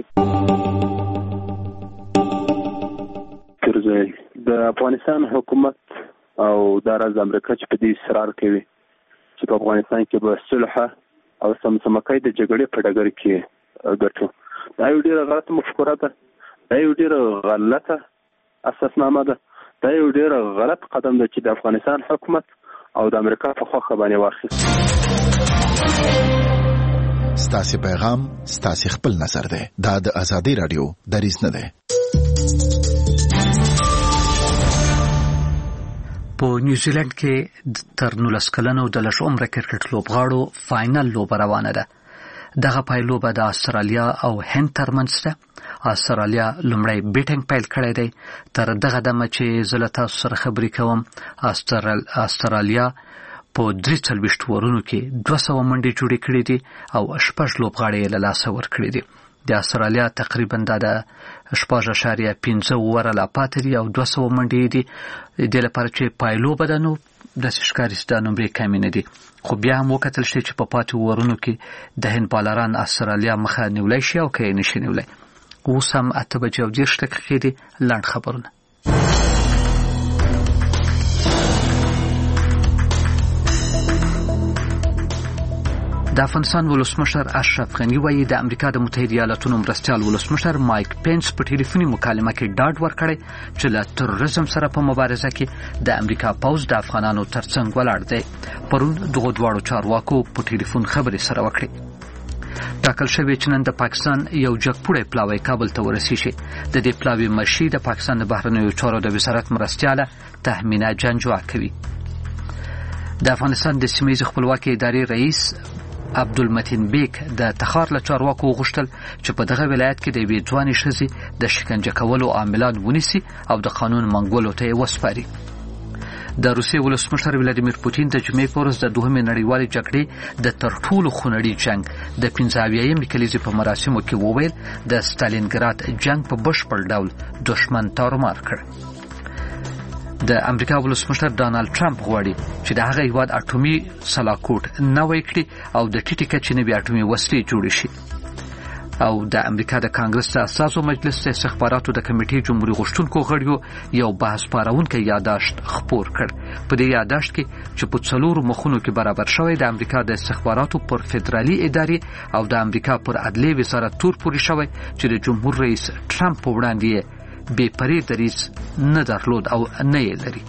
د افغانستان حکومت او دا راز امریکا چې په دې اصرار کوي چې په افغانستان کې به صلح او سمسمکۍ د جګړې په ډګر کې ګټو. دا یو ډېره غلطه مفکوره ده، دا یو ډېره غلطه اساسنامه ده، دا یو ډېره غلط قدم ده چې د افغانستان حکومت او د امریکا په خوښه باندې واخیست. ستاسو پیغام ستاسو خپل نظر ده. دا د ازادي رادیو دریځ نه ده. په نیوزیلند کې تر 19 کلنو د لږ عمره کرکټ لوبغاړو فاینل لوبه روانه ده. دغه پایلوبه د استرالیا او هند ترمنځ ده. استرالیا لومړی بیټینګ پیل کړی دی. تر دغه دمه چې زه له تاسو سره خبرې کوم استرالیا په 43 ورونو کې 200 منډې جوړې کړې دي او 6 لوبغاړي له لاسه ورکړي دي. د استرالیا تقریبا د 6.5 اوره لا پاتې دي او 200 منډې دي. د لپاره چې پایلوبه ده نو د ښکاري د نمبر کمی نه دي، خو بیا هم وکتل شي چې په پاتې ورونو کې د هند بالران استرالیا مخه نیولای شي او کې نشي نیولای. اوس هم 8:30 دقیقې دي. لاند خبرونه. د افغانستان ولسمشر اشرف غنی وایي د امریکا د متحده ایالاتونو مرستیال ولسمشر مایک پینس په ټلیفوني مکالمه کې ډاډ ورکړی چې له تروریزم سره په مبارزه کې د امریکا پوځ د افغانانو ترڅنګ ولاړ دی. پرون دغه دواړو چارواکو په ټلیفون خبرې سره وکړې. ټاکل شوی چې نن د پاکستان یو جګپوړی پلاوی کابل ته ورسیږي. د دې پلاوی مشي د پاکستان د بهرنیو چارو د وزارت مرستیاله تهمینه جنجوا کوي. د افغانستان د سیمې خپلواکۍ ادارې رئیس عبدالمتین بیک د تخار له چارواکو غوښتل چې په دغه ولایت کې د یوې ځوانې ښځې د شکنجه کولو عاملان ونیسي او د قانون منګولو ته یې وسپاري. د روسیې ولسمشر ولادیمیر پوتین د جمعې په ورځ د دوهمې نړیوالې جګړې د تر ټولو خونړي جنگ د 15 کلیزې په مراسمو کې وویل د ستالینګراد جنگ په بشپړ ډول دښمن تارمار کړ. د امریکا ولسمشر ډانلډ ټرمپ غواړي چې د هغه هیواد اټومي سلاکوټ نوی کړي او د ټیټي کچې نوي اټومي وسلې جوړې شي. او د امریکا د کانګرس د اساسو مجلس د استخباراتو د کمیټې جمهوریت غوښتونکو غړیو یو بحث پارونکي یادداشت خپور کړ. په دې یادداشت کې چې په 4 مخونو کې برابر شوی د امریکا د استخباراتو پر فدرالي ادارې او د امریکا پر عدلي وزارت تور پوري شوی چې د جمهور رئیس ټرمپ په وړاندې بے پرې دریځ نه درلود او نه یې لري.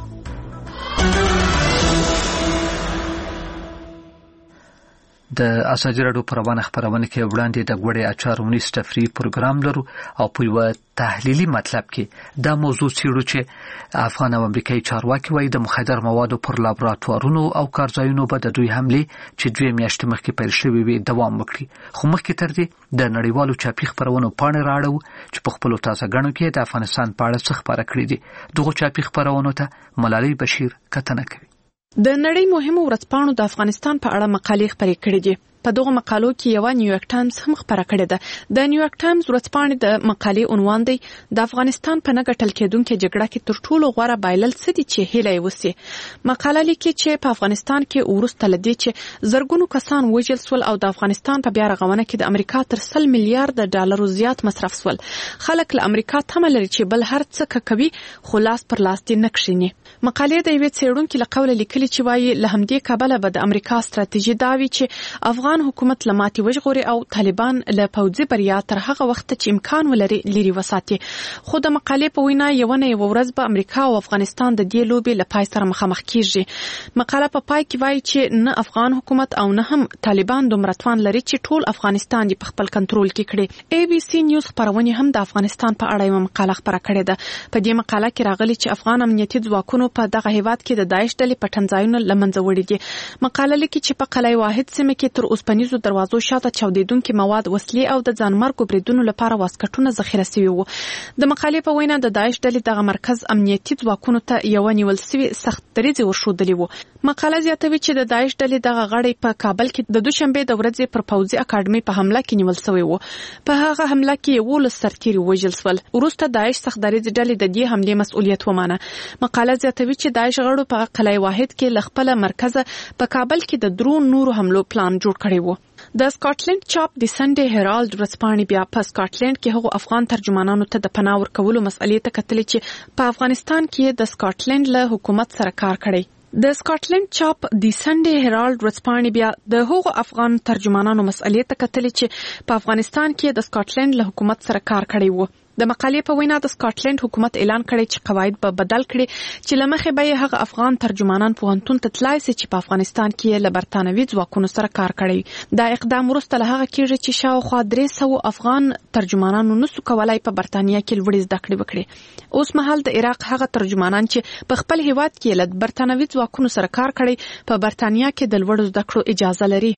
د ازادي راډیو پروانه خبرونه کې وړاندې د غوړې اچار ونیس تفریح پروګرام لرو او په یو تحلیلي مطلب کې دا موضوع څیړو چې افغان او امریکایي چارواکي وایي د مخدر موادو پر لابراتوارونو او کارځایونو به د دوی حمله چې 2 میاشتې مخکې پیل شوې وي دوام وکړي. خو مخکې تر دې د نړیوالو چاپی خبرونو پاڼې راړو چې په خپل تازه غنو کې د افغانستان په اړه څه خبره کړې دي. دغه چاپی خبرونو ته ملالۍ بشیر کتنه کوي. د نړۍ مهمو ورځپاڼو د افغانستان په اړه مقالې خپرې کړې دي. په دغه مقالو کې یو نیویارک ټایمز هم خبره کړې ده. د نیویارک ټایمز ورځپاڼې د مقالې عنوان دی د افغانستان په نګټل کېدونکو جګړه کې تر ټولو غوره بایلل څه دي چې هیله وسی. مقاله لیکي چې په افغانستان کې ورسته لدی چې زرګونو کسان وژل سول او د افغانستان په بیا رغونه کې د امریکا تر 100 میلیارډ ډالر زیات مصرف سول. خلک له امریکا تمه لري چې بل هر څه کوي خو لاس پر لاس دي نکښینی. مقالې د یوې څېړونکو له قوله لیکلي چې وايي له همدې کابله به د امریکا ستراتیژي داوي چې افغان حکومت لماتي وژغوري او طالبان له پوځي بریا تر هغه وخت چې امکان ولري لري وساتي. خو د مقالې په وینا یو ورځ به امریکا او افغانستان د دې لوبې له پای سره مخامخ کیږي. مقاله په پای کې وايي چې نه افغان حکومت او نه هم طالبان دومره توان لري چې ټول افغانستان په خپل کنټرول کې کړي. اي بي سي نیوز خبرونه هم د افغانستان په اړه یو مقاله خبره کړې ده. په دې مقاله کې راغلي چې افغان امنیتي ځواکونو په دغه هیواد کې د داعش ډلې پټنځایونه لمنځه وړي دي. مقاله لیکي چې په قلعه واحد سیمه کې تر اوسپنیزو دروازو شاته چاودیدونکو مواد وسلې او د ځانمرګو بریدونو لپاره واسکټونه ذخیره شوي وو. د مقالې په وینا د داعش ډلې دغه مرکز امنیتي ځواکونو ته یو نیول شوی سخت دریځ ورښودلی وو. مقاله زیاتوي چې د داعش ډلې دغه غړي په کابل کې د دوشنبه د ورځې پر پوځي اکاډمي په حمله کې نیول شوی وو. په هغه حمله کې 11 سرتیري وژل شول. وروسته داعش سخت دریځ ډلې د دې حمله مسؤلیت ومانه. مقاله زیاتوي چې داعش غړو په قلعه واحد کې ل خپل مرکز په کابل کې د درون نورو حملو پلان جوړ کړی وو. د سکاټلند چاپ د سنډي هرالد ورځپاڼې بیا په سکاټلند کې هغو افغان ترجمانانو ته د پناه ورکولو مسئلې ته کتلې چې په افغانستان کې د سکاټلند له حکومت سره کار کړی. د سکاټلند چاپ د سنډي هرالد ورځپاڼې بیا د هغو افغان ترجمانانو مسئلې ته کتلې چې په افغانستان کې د سکاټلند له حکومت سره کار کړی و. د مقالې په وینا د سکاټلند حکومت اعلان کړی چې قواعد به بدل کړي چې لمخې به هغه افغان ترجمانان پوهنتون ته تلای شي چې په افغانستان کې له برتانوي ځواکونو سره کار کړی. دا اقدام وروسته له هغه کېږي چې شاوخوا 300 افغان ترجمانانو نسو کولای په برتانیا کې لوړې زده کړې وکړي. اوس مهال د عراق هغه ترجمانان چې په خپل هیواد کې له برتانوي ځواکونو سره کار کړی په برتانیا کې د لوړو زده کړو اجازه لري.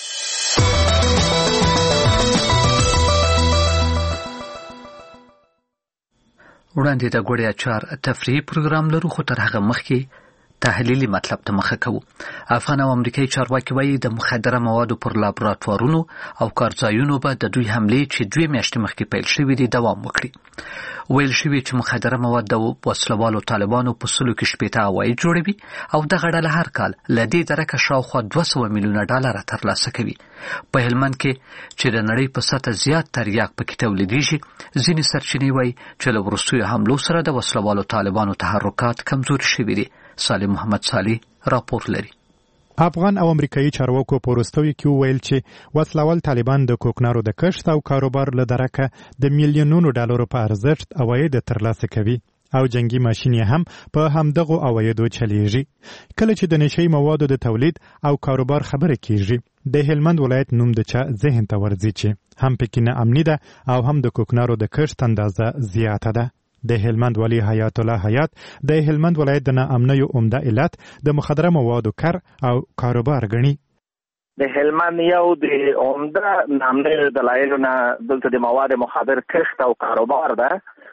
وړاندې د ګوړې اچار تفریحي پروګرام لرو، خو تر هغه مخکې تحلیلي مطلب ته مخه کوو. افغان او امریکایي چارواکي وایي د مخدره موادو پر لابراتوارونو او کارځایونو به د دوی حملې چې 2 میاشتې مخکې پیل شوې دي دوام وکړي. ویل شوي چې مخدره مواد د وسلوالو طالبانو په سلو کې 70 عواید جوړوي او دغه ډله هر کال له دې درکه شاوخوا 200 میلیونه ډالر ترلاسه کوي. په هلمند کې چې د نړۍ په سطح زیات تریاک پکې تولیدېږي، ځینې سرچینې وایي چې له وروستیو حملو سره د وسلوالو طالبانو تحرکات کمزوري شوي دي. سالم محمد صالح راپور لري. افغان او امریکایي چارواکو په وروستیو کې وویل چې وسلوال طالبان د کوکنارو د کښت او کاروبار له درکه د میلیونونو ډالرو په ارزښت عواید ترلاسه کوي او جنگي ماشین هم په همدغو عوایدو چلیږي. کله چې د نشي موادو د تولید او کاروبار خبره کیږي، د هلمند ولایت نوم د چا ذهن ته ورځي چې هم پکې نه امني ده او هم د کوکنارو د کښت اندازه زیاته ده. د هلمند ولی حیات الله حیات د هلمند ولایت د ناامنیو عمده علت د مخدره موادو کار او کاروبار غني. د هلمند یو د عمده ناامنیو دلایلو نه دلته د مواد مخدر کښت او کاروبار ده،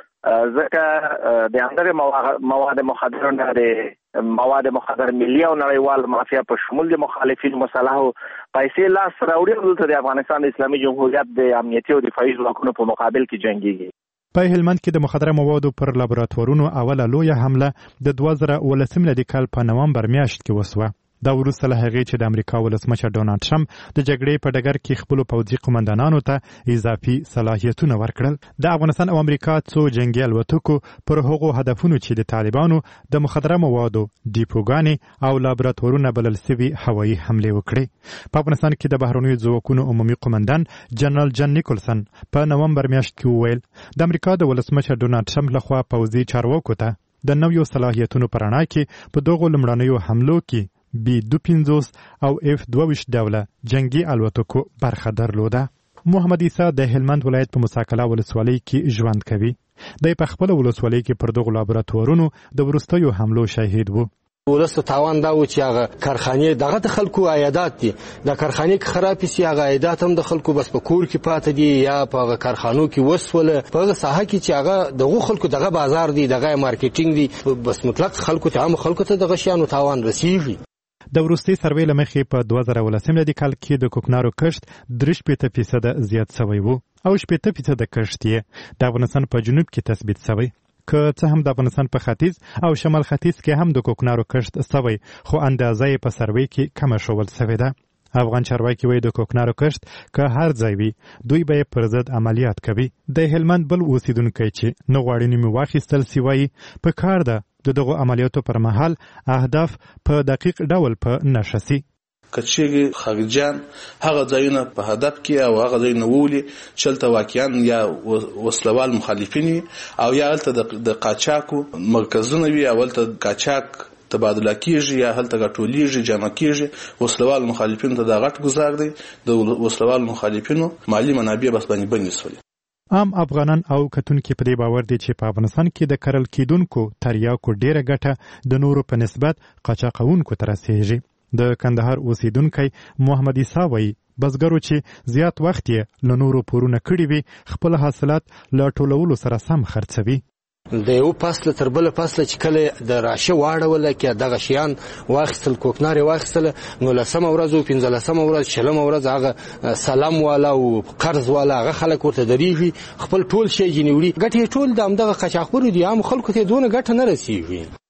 ځکه د اندر مواد مخدر نه د مواد مخدر ملي او نړیوال مافیا په شمول د مخالفین مصالحو پیسې لاس راوړي. دلته د افغانستان اسلامي جمهوریت د امنیتي او دفاعي ځواکونو په مقابل کې جنگيږي. په هلمند کې د مخدره موادو پر لابراتوارونو اوله لویه حمله د 2019 میلادي کال په نومبر میاشت کې وسوه. دا وروسته له هغې چې د امریکا ولسمشر ډونالډ ټرمپ د جګړې په ډګر کې خپل پوځي قومندانانو ته اضافي صلاحیتونه ورکړل. د افغانستان او امریکا څو جنگي الوتکو پر هغو هدفونو چې د طالبانو د مخدره موادو ډیپوګانې او لابراتوارونه بلل سوي هوایي حملې وکړې. په افغانستان کې د بهرنیو ځواکونو عمومي قومندان جنرال جن نیکولسن په نومبر میاشت کې وویل د امریکا د ولسمشر ډونالډ ټرمپ لخوا پوځي چارواکو ته د نویو صلاحیتونو په رڼا کې په دغو لومړنیو حملو کې B-52 او F-22 ډوله جنگي الوتکو برخه درلوده. محمد عیسی د هلمند ولایت په مساکله ولسوالۍ کې ژوند کوي. د په خپل ولسوالۍ کې پر دغو لابراتوارونو د وروستیو حملو شاهد وو. ولسته تاوان دا و چې هغه کارخانې دغه د خلکو عایدات دي، د کارخانې که خراب شي هغه عایدات هم د خلکو بس په کور کې پاتې دي یا په هغه کارخانو کې وسوله په هغه ساحه کې چې هغه دغه خلکو دغه بازار دی، دغه مارکیټینګ دی، بس مطلق خلکو ته عام خلکو ته دغه شیانو تاوان رسیږي. د وروستي سروې له مخې په 2019 میلادي کال کې د کوکنارو کښت 3% زیات شوی و او 70% کښت یې د افغانستان په جنوب کې تثبیت شوی. که څه هم د افغانستان په ختیځ او شمال ختیځ کې هم د کوکنارو کښت شوی، خو اندازه یې په سروې کې کمه شول شوې ده. افغان چارواکي وایي د کوکنارو کښت که هر ځای وي دوی به یې پر ضد عملیات کوي. د هلمند بل اوسیدونکی چې نه غواړي نوم واخیستل سي وایي په کار ده د دغو عملیاتو پر مهال اهداف په دقیق ډول په نښه سي. کچېږي خارجيان هغه ځایونه په هدف کې او هغه ځایونه وولي چې هلته واقعا یا وسلوال مخالفین او یا هلته د قاچاقو مرکزونه وي او هلته قاچاق تبادله کیږي یا هلته ګټولیږي جمع کیږي. وسلوال مخالفین ته دا غټ گزار دی، د وسلوال مخالفینو مالی منابع بس باندې بندي شول. عام افغانان او کتونکي په دې باور دي چې په افغانستان کې د کرل کېدونکو تریاکو ډیره ګټه د نورو په نسبت قاچاقونکو ته رسیږي. د کندهار اوسیدونکی محمد عیسی وایي بزګرو چې زیات وخت یې له نورو پورونه کړي وي خپل حاصلات له ټولولو سره سم خرڅوي. د یو فصل تر بل فصل چې کله د راشه واړول کې دغه شیان واخیستل کوکناري واخیستل نو لسمه ورځ او 15مه ورځ شلمه ورځ هغه سلام والا او قرض والا هغه خلک ورته دریږي خپل ټول شی جنوړي ګټه ټول د همدغه قاچاقبرو دي عام خلکو ته دونه ګټه نه رسیږي.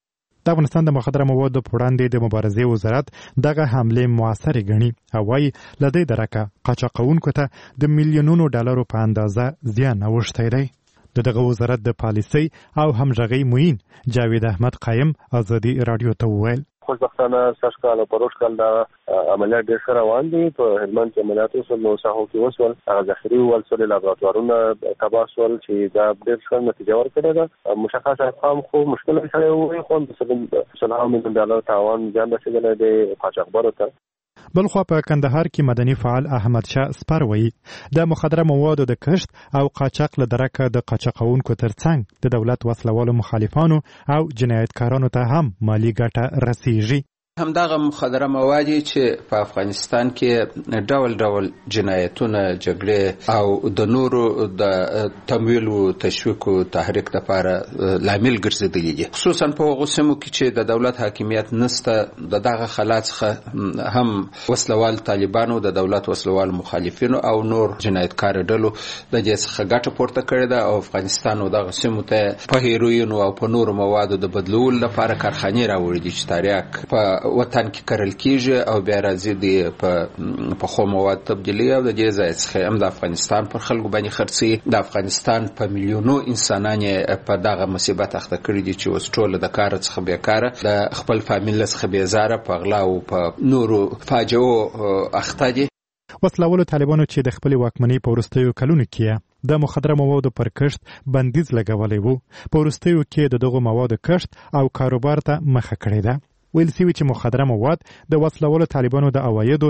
د افغانستان د مخدره موادو په وړاندې د مبارزې وزارت دغه حمله موثره ګڼي او وايي له دې درکه قاچاقونکو ته د میلیونونو ډالرو په اندازه زیان اوښتی دی. دغه وزارت د پالیسۍ او همغږۍ معین جاوید احمد قایم ازادي رادیو ته وویل خوشبختانه سږ کال او پروش کال دا عملیات ډېر ښه روان دي. په هلمند کې عملیات وسول، نو ساحو کې وسول، هغه ذخیرې وسول، لابراتوارونه تباه شول چې دا ډېر ښه نتیجه ورکړې ده. مشخص ارقام خو مشکل سره وایي، خو د $7 میلیون تاوان زیان رسېدلی دی قاچاقبرو ته. بلخوا په کندهار کې مدني فعال احمد شاه سپر وایي د مخدره موادو د کښت او قاچاق له درکه د قاچاقونکو ترڅنګ د دولت وسلوالو مخالفانو او جنایتکارانو ته هم مالی ګټه رسیږي. همدغه مخدره مواد چې په افغانستان کې ډول ډول جنایتونه، جګړې او د نورو د تمویل او تشویق او تحریک لپاره لامل ګرځېدلي دي، خصوصا په هغو سیمو کې چې د دولت حاکمیت نشته. دغه خلا څخه هم وسلوال طالبانو، د دولت وسلوال مخالفینو او نور جنایتکار ډلو د دې څخه ګټه پورته کړې ده او افغانستان او دغه سیمو ته په هیروین او په نورو موادو د بدلولو لپاره کارخانې راوړي دي چې تاریخ په وطن کې کرل کیږي او بیا راځي په خو مواد تبدیلی او د دې ځای څخه هم د افغانستان پر خلکو باندې خرڅي. د افغانستان په میلیونو انسانان په دغه مصیبت اخته کړي دي چې اوس ټول د کار څخه بیکاره، د خپل فامیل څخه بیزاره، په غلا او په نورو فاجعو اخته دي. وسلوالو طالبانو چې د خپل واکمنۍ په وروستیو کلونو کې د مخدره موادو پر کښت بندیز لګولی وو، په وروستیو کې دغه موادو کښت او کاروبار ته مخه کړې ده. ویل سوي چې مخدره مواد د وسلوالو طالبانو د عوایدو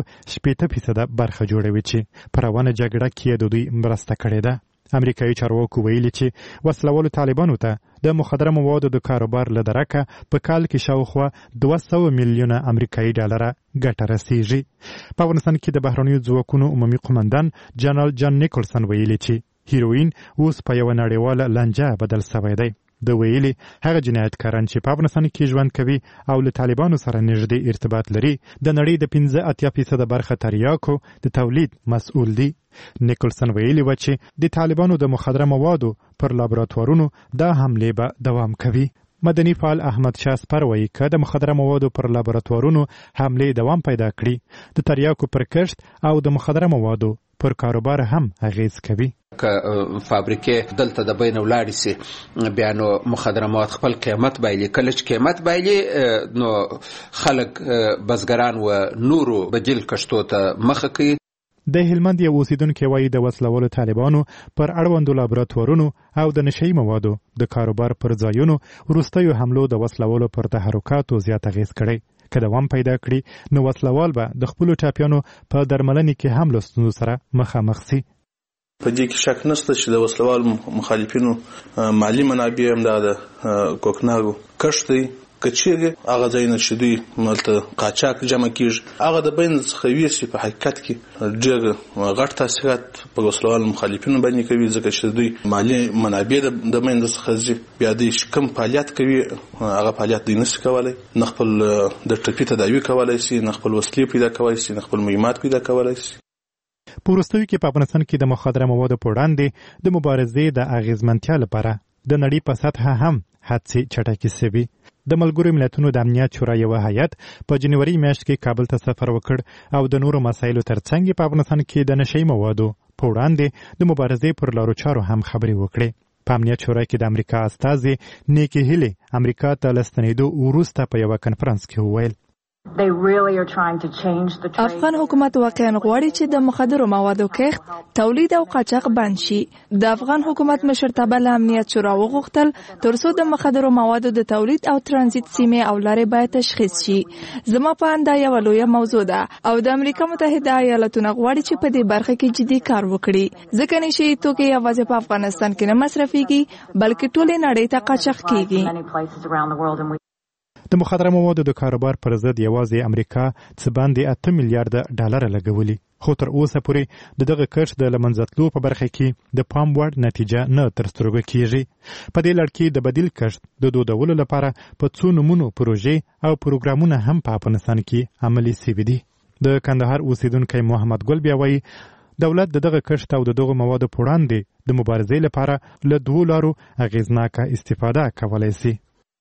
80% برخه جوړوي چې په روانه جګړه کې د دوی مرسته کړې ده. امریکایي چارواکو ویلي چې وسلوالو طالبانو ته د مخدره موادو د کاروبار له درکه په کال کې شاوخوا $200 میلیون امریکایي ډالر ګټه رسیږي. په افغانستان کې د بهرنیو ځواکونو عمومي قومندان جنرال جان نیکلسن ویلي چې هیروین اوس په یوه نړیواله لانجه بدل شوی دی. د ویلي هغه جنایتکاران چې په افغانستان کې ژوند کوي او له طالبانو سره نږدې ارتباط لري د نړۍ د 85% برخه تریاکو د تولید مسؤل دي. نیکلسن ویلي و چې د طالبانو د مخدره موادو پر لابراتوارونو دا حمله به دوام کوي. مدني فعال احمد شاه سپر وایي که د مخدره موادو پر لابراتوارونو حمله دوام پیدا کړي د تریاکو پر کښت او د مخدره موادو پر کاروبار هم اغیز کوي. که فابریکې دلته د بین ولاړې سي بیا نو مخدره مواد خپل قیمت بایلي، کله چې قیمت بایلي نو خلک بزګران و نورو بدیل کښتو ته مخه کوي. د هلمند یو اوسیدونکی وایي د وسلوالو طالبانو پر اړوندو لابراتوارونو او د نشهیي موادو د کاروبار پر ځایونو وروستیو حملو د وسلوالو پر تحرکاتو زیات اغیز کړی. که دوام پیدا کړي نو وسلوال به د خپلو ټاپیانو په درملنې کې هم له ستونزو سره مخامخ سي. په دې کې شک نشته چې د وسلوال مخالفینو مالی منابع هم د کوکنارو کښت دی. کچېږي هغه ځایونه چې دوی ملته قاچاق جمع کیږي هغه د بین څخه ویسي په حقیقت کې ډېر غټ تاثیرات په وسلوال مخالفینو باندې کوي، ځکه چې دوی مالی منابع د بین څخه ځي، بیا دوی کوم فعالیت کوي هغه فعالیت دوی نشي کولی، نه خپل د ټپي تداوي کولی شي، نه خپل وسلې پیدا کولی شي، نه خپل مهمات پیدا کولی شي. په وروستیو کې په افغانستان کې د مخدره موادو په وړاندې د مبارزې د اغیزمنتیا لپاره د نړۍ په سطحه هم هڅې چټکې شوي. د ملګرو ملتونو د امنیت شورا یو هیئت په جنوري میاشت کې کابل ته سفر وکړ او د نورو مسایلو ترڅنګ په افغانستان کې د نشهیي موادو په وړاندې د مبارزې پر لارو چارو هم خبرې وکړې. په امنیت شورا کې د امریکا استازي نیکی هیلی امریکا ته له ستنېدو وروسته په یوه کنفرانس کې وویل افغان حکومت واقعا غواړي چې د مخدرو موادو کښت، تولید او قاچاق بند شي. د افغان حکومت مشرتابه له امنیت شورا وغوښتل ترڅو د مخدرو موادو د تولید او ترانزیت سیمې او لارې باید تشخیص شي. زما په اند دا یوه لویه موضوع ده او د امریکا متحده ایالتونو غواړي چې په دې برخه کې جدي کار وکړي، ځکه نشي توکي یوازې په افغانستان کې نه مصرفيږي بلکې ټولې نړۍ ته قاچاق کیږي. د مخدره موادو د کاروبار پر ضد یوازې امریکا څه باندې $8 میلیارډ لګولي، خو تر اوسه پورې دغه کښت د له منځه تلو په برخه کې د پام وړ نتیجه نه تر سترګو کیږي. په دې لړ کې د بدیل کښت د دودولو لپاره په څو نمونو پروژې او پروګرامونه هم په افغانستان کې عملي شوي دي. د کندهار اوسیدونکی محمد ګل بیا وایي دولت دغه کښت او دغه موادو په وړاندې د مبارزې لپاره له دوو لارو اغیزناکه استفاده کولی شي.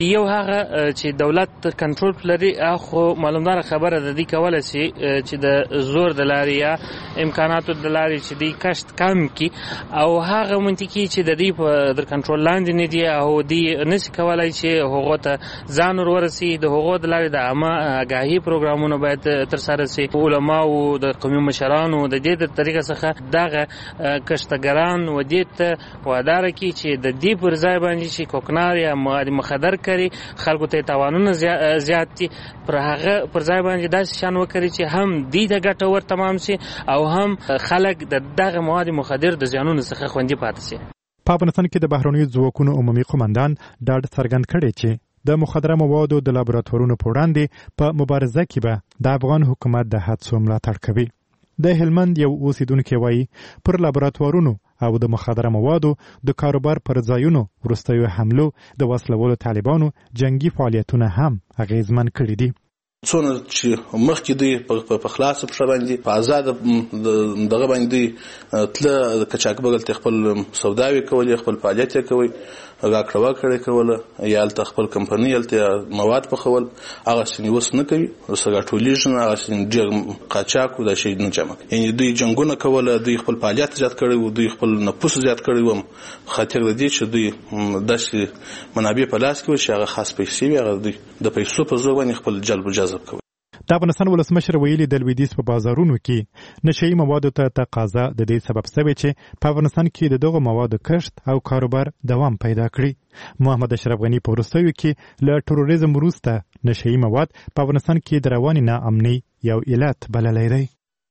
یو هغه چې دولت کنټرول لري خو معلومدار خبره د دې کولای شي چې د زور د لارې یا امکاناتو د لارې چې دی کشت کم کی او هغه منطقي چې د دې په در کنټرول لاندې نه دی او دی نشي کولای چې هغه ته ځان ورسي د هغه د لارې د عامه آگاهي پروګرامونه باید تر سره شي علما او د قومي مشرانو د دې د طریقه څخه دغه کشتګران و دې ته وادار کی چې د دې پر ځای باندې چې کوکنار یا مواد مخدر کړي خلکو ته تاوانونه زیات دي پر هغه پر ځای باندې داسې شان وکړي چې هم دې ته ګټه ور تمام شي او هم خلک د دغه مواد مخدر د زیانونو څخه خوندي پاتې شي. په افغانستان کې د بهرنیو ځواکونو عمومي قومندان ډاډ څرګند کړی چې د مخدره موادو د لابراتوارونو په وړاندې په مبارزه کې به د افغان حکومت د هڅو ملاتړ کوي. د هلمند یو اوسیدونکو وایي پر لابراتوارونو او د مخدره موادو د کاروبار پر ځایونو وروستیو حملو د وسلوالو طالبانو جنگي فعالیتونه هم اغیزمن کړي دي. څونه چې مخکې دوی په خلاص پښه باندې په آزاد دغه باندې تله کچاک بغل خپل سوداوي کولې خپل فعالیت کوي راکړه کړي کوله یا تل خپل کمپنی یلته مواد په خول هغه سنوس نه کوي وسګه ټولیژن هغه سنجر قاچاکو د شي نه جمع یعنی دوی جنگونه کوله دوی خپل فعالیت زیات کړي او دوی خپل نفوس زیات کړي و خاطر د دې چې دوی داسې منابع په لاس کې وي هغه خاص پیسې وي هغه دوی د پیسو په زور باندې خپل جلب جذب کوي. د افغانستان ولسمشر ویلي د لویدیځ په بازارونو کې نشئی موادو ته تقاضا د دې سبب شوی چې په افغانستان کې د دغه موادو کښت او کاروبار دوام پیدا کړي. محمد اشرف غنی په وروستیو کې له تروریزم وروسته نشئی مواد په افغانستان کې د رواني ناامنۍ یو علت بللی دی.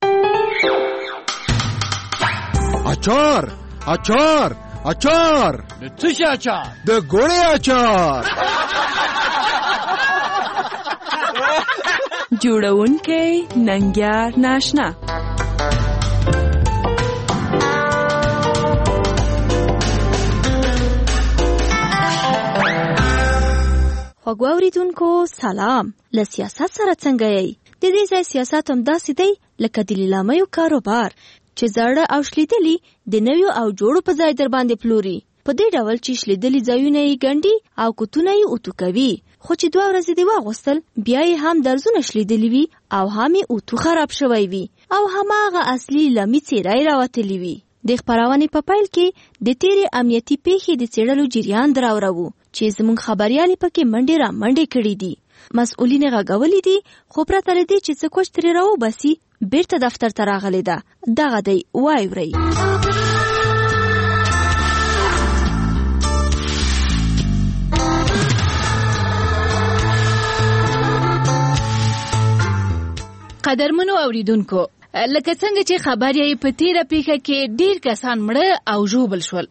اچار اچار اچار د څه شي اچار؟ د ګوړې اچار. جوړونکی ننګیار ناشنا. خوږو اوریدونکو سلام. له سیاست سره څنګه یې؟ د دې ځای سیاست هم داسې دی لکه د لیلامیو کاروبار چې زاړه او شلیدلي د نویو او جوړو په ځای در باندې پلوري. په دې ډول چې شلیدلي ځایونه یې ګنډي او کوتونه یې اوتو کوي خو چې 2 ورځې دی واغوستل بیا یې هم درزونه شلیدلي وي او هم یې اوتو خراب شوی وي او هماغه اصلي لمي څیره یې راوتلی وي. د خپرونې په پیل کې د تیرې امنیتي پیښې د څېړلو جریان دراوړو چې زموږ خبريالې پکې منډې را منډې کړې دي. مسؤلین غږولي دي خو پرته له دې چې څه کوچ ترې راوباسي بیرته دفتر ته راغلی ده. دغه دی واورئ. قدرمنو اوریدونکو، لکه څنګه چې خبر یې په تیره پیښه کې ډیر کسان مړه او ژوبل شول،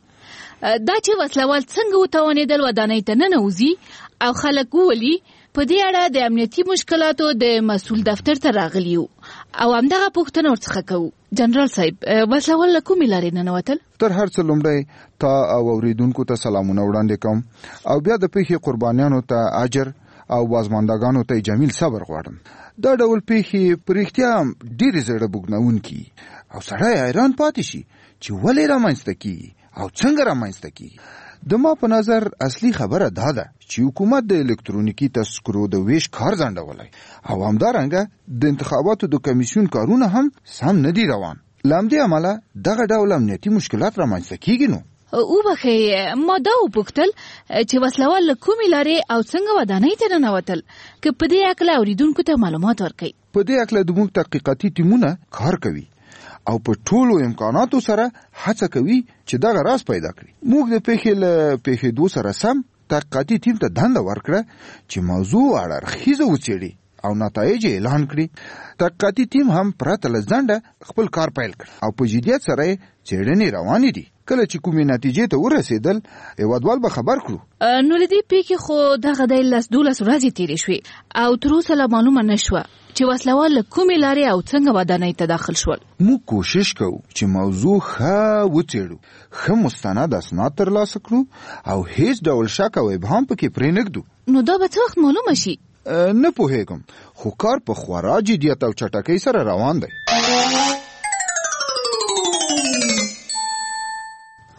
دا چې وسلوال څنګه وتوانېدل ودانۍ ته ننوځي او خلک وولي، په دې اړه د امنیتي مشکلاتو د مسؤل دفتر ته راغلی یو او همدغه پوښتنه ورڅخه کوو. جنرال صاحب، وسلوال له کومې لارې ننوتل؟ تر هر څه لومړی تا او اوریدونکو ته سلامونه وړاندې کوم او بیا د پیښې قربانیانو ته اجر او بازماندگانو ته جمیل صبر غواړم. دا ډول پیښې په رښتیا ډېرې زړه بوږنونکي او سړی حیران پاتې شي چې ولې رامنځته کیږي او څنګه رامنځته کیږي. د ما په نظر اصلي خبره دا ده چې حکومت د الکترونیکي تذکرو د ویش کار ځنډولی او همدارنګه د انتخاباتو د کمیسیون کارونه هم سم نه دي روان. له همدې امله دغه ډول امنیتي مشکلات رامنځته کیږي. نو وبخښئ، ما دا وپوښتل چې وسلوال له کومې لارې او څنګه ودانۍ ته ننوتل، که په دې هکله اوریدونکو ته معلومات ورکوي. په دې هکله زموږ تحقیقاتي ټیمونه کار کوي او په ټولو امکاناتو سره هڅه کوي چې دغه راز پیدا کړي. موږ د پیښې له پیښېدو سره سم تحقیقاتي ټیم ته دنده ورکړه چې موضوع اړخیزه وڅېړي او نتایج اعلان کړي. تحقیقاتي ټیم هم پرته له ځنډه خپل کار پیل کړ او په جدیت سره څېړنې روانې دي. کله چې کومې نتیجې ته ورسېدل هېوادوال به خبر کړو. نو له دې پیښې خو دغه دی 12 ورځې تېرې شوې او تر اوسه لا معلومه نه شوه چې وسلوال له کومې لارې او څنګه ودانۍ ته داخل شول. موږ کوشش کوو چې موضوع ښه وڅېړو، ښه مستند اسناد ترلاسه کړو او هیڅ ډول شک او ابهام پکې پرېنږدو. نو دا به څه وخت معلومه شي؟ نه پوهېږم، خو کار په خورا جدیت او چټکۍ سره روان دی.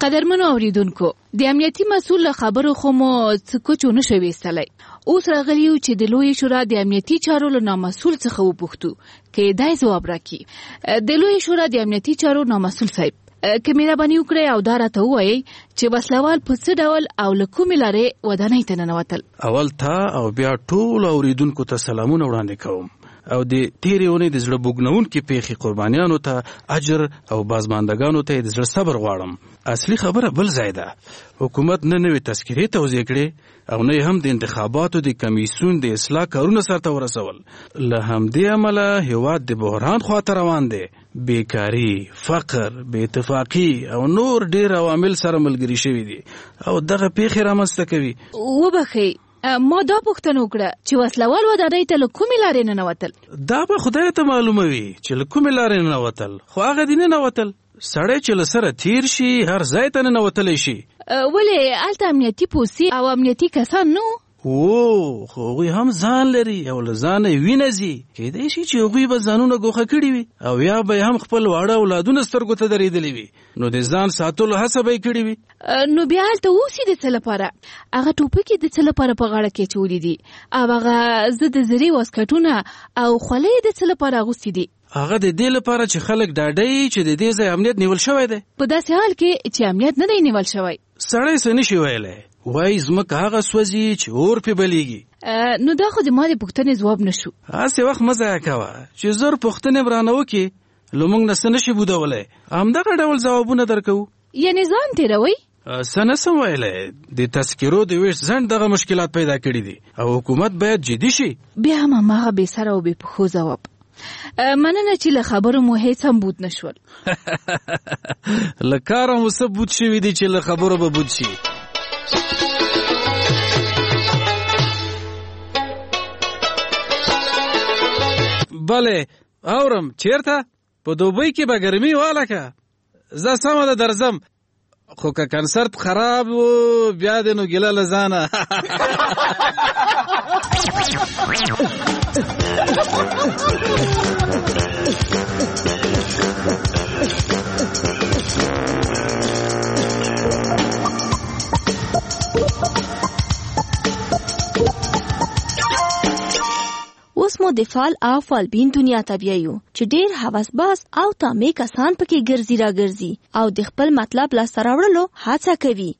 قدرمنو اوریدونکو د امنیتي مسؤل خبرو خو مو څه کوچو نشو ویستلای. اوس راغلیو چې د لوی شورا د امنیتي چارو له نامسؤل څخه وپوښتو کې دای جواب راکړي. د لوی شورا د امنیتي چارو نامسؤل صاحب که مهرباني وکړئ او دا راته ووایئ چې وسلوال په څه ډول او له کومې لارې ودانۍ ته ننوتل. اول تا او بیا ټول اوریدونکو ته سلامونه وړاندې کوم او د تیرې اونۍ د زړه بوږنونکې پیښې قربانیانو ته اجر او بازماندګانو ته د زړه صبر غواړم. اصلي خبره بل ځای ده. حکومت نه نوې تذکرې توضیح کړې او نه هم د انتخاباتو د کمیسیون د اصلاح کارونه سرته ورسول. له همدې امله هیواد د بحران خواته روان دی. بیکاری، فقر، بې اتفاقي او نور ډېر عوامل سره ملګري شوي دي او دغه پیښې رامنځته کوي. وبخئ، ما دا پوښتنه وکړه چې وسلوال ودانۍ ته له کومې لارې ننوتل. دا به خدای ته معلومه وي چې له کومې لارې ننوتل، خو هغه دې ننوتل. سړی چې له سره تیر شي هر ځای ته ننوتلی شي. ولې هلته امنیتي پوستې او امنیتي کسان نه وو؟ خو هغوی هم ځان لري او له ځانه یې وینه ځي. کیدای شي چې هغوی به ځانونه ګوښه کړي وي او یا به یې هم خپل واړه اولادونه سترګو ته درېدلي وي، نو د ځان ساتلو هڅه به یې کړې وي. نو بیا هلته اوسي د څه لپاره؟ هغه ټوپکې د څه لپاره په غاړه کې اچولي دي او هغه ضد زري واسکټونه او خولۍ د څه لپاره اغوستي دي؟ هغه د دې لپاره چې خلک ډاډه وي چې د دې ځای امنیت نیول شوی دی. په داسې حال کې چې امنیت نه دی نیول شوی، سړی څه نشي ویلی. وایي ځمکه هغه سوځي چې اور پې بلیږي. نو دا خو د ما د پوښتنې ځواب نشو. هسې وخت مه ضایع کوه چې زر پوښتنې به رانه وکړي، له موږ نه څه نشي بودولی. همدغه ډول ځوابونه درکوو. یعنې ځان تېروئ؟ څه نسم ویلی. د تذکرو د ویش ځنډ دغه مشکلات پیدا کړي دي او حکومت باید جدي شي. بیا هم هماغه بې سره او بې پښو ځواب. مننه چې له خبرو مو هیڅ هم بود نشول. له کاره مو څه بود شوي دي چې له خبرو به بود شي. بله اورم. چیرته؟ په دوبۍ کې به ګرمي والکه. زه سمه ده درځم، خو که کنسرت خراب و بیا دې نو ګیله له ځانه. اوس مو د فال او فالبین دنیا ته بیایو چې ډېر هوسباز او تامې کسان پکې ګرځي را ګرځي او د خپل مطلب لاسته راوړلو هڅه کوي.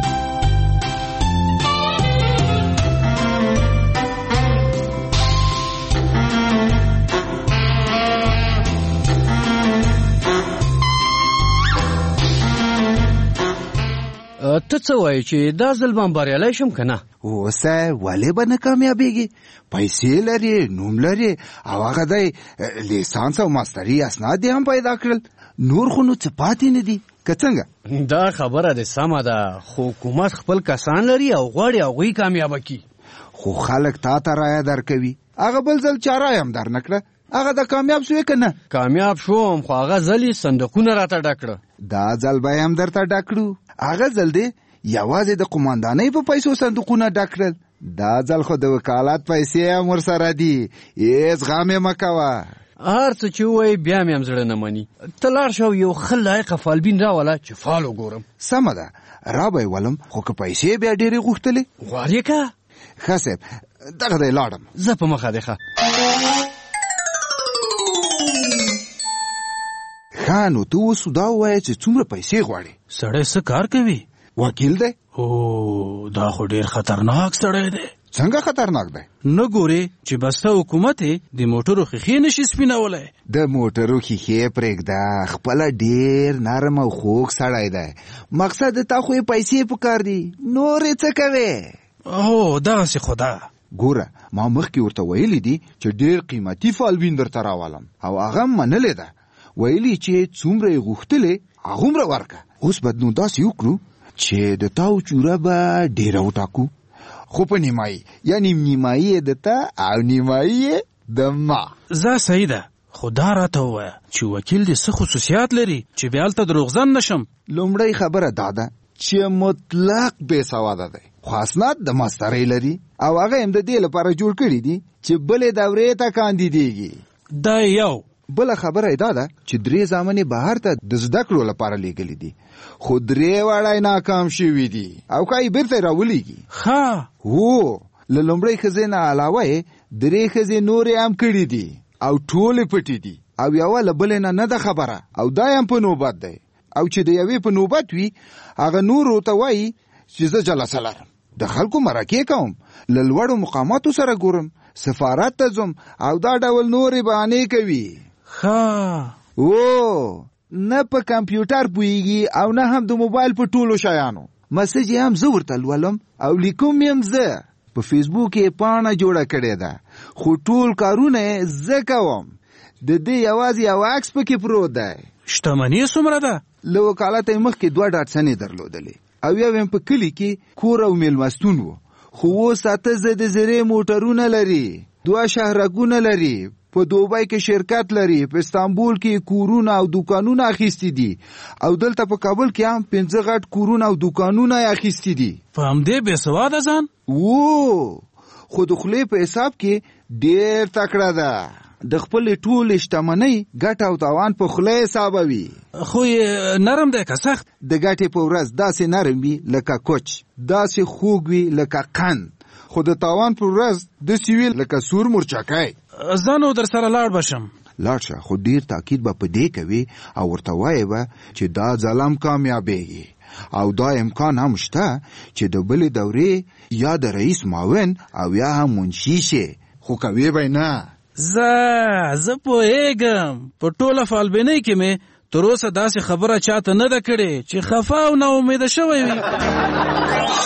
ته څه وایې چې دا ځل به بریالی شم که نه؟ اوسه ولې به نه کامیابېږي؟ پیسې لري، نوم لري او هغه دی لیسانس او ماستري اسناد یې هم پیدا کړل. نور خو نو څه پاتې نه دي که څنګه؟ دا خبره دې سمه ده، خو حکومت خپل کسان لري او غواړي هغوی کامیابه کړي. خو خلک تا ته رایه درکوي. هغه بل ځل چا رایه هم در نه کړه. هغه د کامیاب شوې که نه؟ کامیاب شوم، خو هغه ځل یې صندوقونه راته ډک کړه. دا ځل به یې هم درته ډک کړو. هغه ځل دی یوازې د قماندانۍ په پیسو صندوقونه ډک کړل. دا ځل خو د وکالت پیسې هم ورسره دي. هېڅ غم یې مه کوه. هر څه چې ووایي بیا مې هم زړه نه مني. ته لاړ شه او یو ښه لایقه فالبین راوله چې فال وګورم. سمه ده، را به یې ولم، خو که پیسې بیا ډېرې غوښتلې غواړې که؟ ښه صاحب، دغه دی لاړم. زه په مخه دی ښه. ښه نو ته اوس دا ووایه چې څومره پیسې غواړې؟ سړی څه کار کوي؟ وکیل دی. او دا خو ډېر خطرناک سړی دی. څنګه خطرناک دی؟ نه ګورې چې بسته حکومت د موټرو ښیښې نشي سپینولی. د موټرو ښیښې پرېږده، خپله ډېر نرم او خوږ سړی دی. مقصد تا خو یې پیسې پکار دي، نور یې څه کوې؟ هو داسې خو ده. ګوره ما مخکې ورته ویلي دي چې ډېر قیمتي فالبین درته راولم او هغه منلې ده. ویلي چې څومره یې غوښتلې هغومره ورکه. اوس باید نو داسې وکړو چې د تاو چوره به ډېره وټاکو، خو په نیمایي، یا نیمایي یې د تا او نیمایي یې د ما. زه صحیح ده، خو دا راته ووایه چې وکیل دې څه خصوصیات لري چې بیا هلته دروغجن نشم. لومړی خبره دا ده چې مطلق بې سواده دی، خو اسناد د ماسترۍ لري او هغه هم د دې لپاره جوړ کړي دي چې بلې دورې ته کاندیدېږي. دا یو بل خبره دا ده چې 3 ځامنې بهر ته د زده کړو لپاره لېږلي دي خو 3 واړه ناکام شوي دي او کای بیرته راولېږي هو لومړی خزینه علاوه 3 خزې نورې هم کړې دي او ټول پټې دي او یو لبل نه ده خبره او دایم په نوبت دی او چې د یوې په نوبت وي هغه نور ته وایي چې زه جلسه لرم د خلکو مرکه کوم لوړو مقاماتو سره ګورم سفارت ته ځم او دا ډول نورې بهانې کوي نه په کمپیوټر پوهیږي او نه هم د موبایل په ټولو شیانو مسیج هم زه ورته لولم او لیکم یم زه په فیسبوک یې پاڼه جوړه کړې ده خو ټول کارونه زه کوم د دې یوازې یو عکس پکې پروت دی شتمني څومره ده له وکالت مخکې 2 ډاټسنې درلودلې او یو هم په کلی کې کور او میلمستون وو خو اوس 8 زره موټرونه لري 2 شهرکونه لري په دوبای کې شرکت لري په استانبول کې کورونه او دکانونه اخیستي دي او دلته په کابل کې هم 15 غټ کورونه او دکانونه اخیستي دي په همدې بے سواده ځان خو د خلې په حساب کې ډېر تکړه ده د خپل ټول شتمنۍ ګټه او تاوان په خلې حسابوي خو نرم دی که سخت د ګټې په ورځ داسې نرم وي لکه کوچ داسې خوږ وي لکه قند خو د تاوان پر ورځ د سیویل لکه سور مرچکای زانو در سره لاړ بشم لاړ شه خو ډیر تاکید به په دې کوي او ورته وایي به چې دا ظلم کامیابېږي او دا امکان هم شته چې د بلې دورې یا د رئیس معاون او یا هم منشي شي خو کوي به نه زه پوهېږم په ټوله فالبینۍ کې مې تر اوسه داسې خبره چاته نه ده کړې چې خفه او نا امیده شوی وي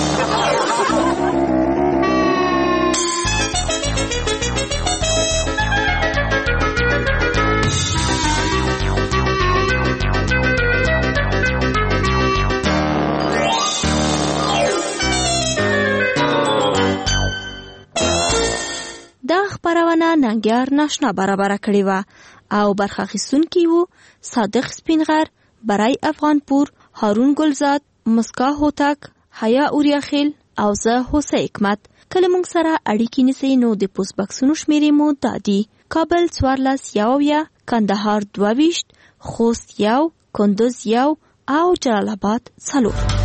دا خبرونه ننګیار ناشنا برابر کړی و او برخه اخیستونکي وو صادق سپینغر برای افغانپور هارون گلزاد مسکا هوتک حیا اوریاخیل او زه حسین حکمت کله موږ سره اړیکې نیسئ نو د پوسټ بکسونو شمیرې مو دادي کابل 14 کندهار 22 خوست 1 کندوز 1 او جلال آباد 4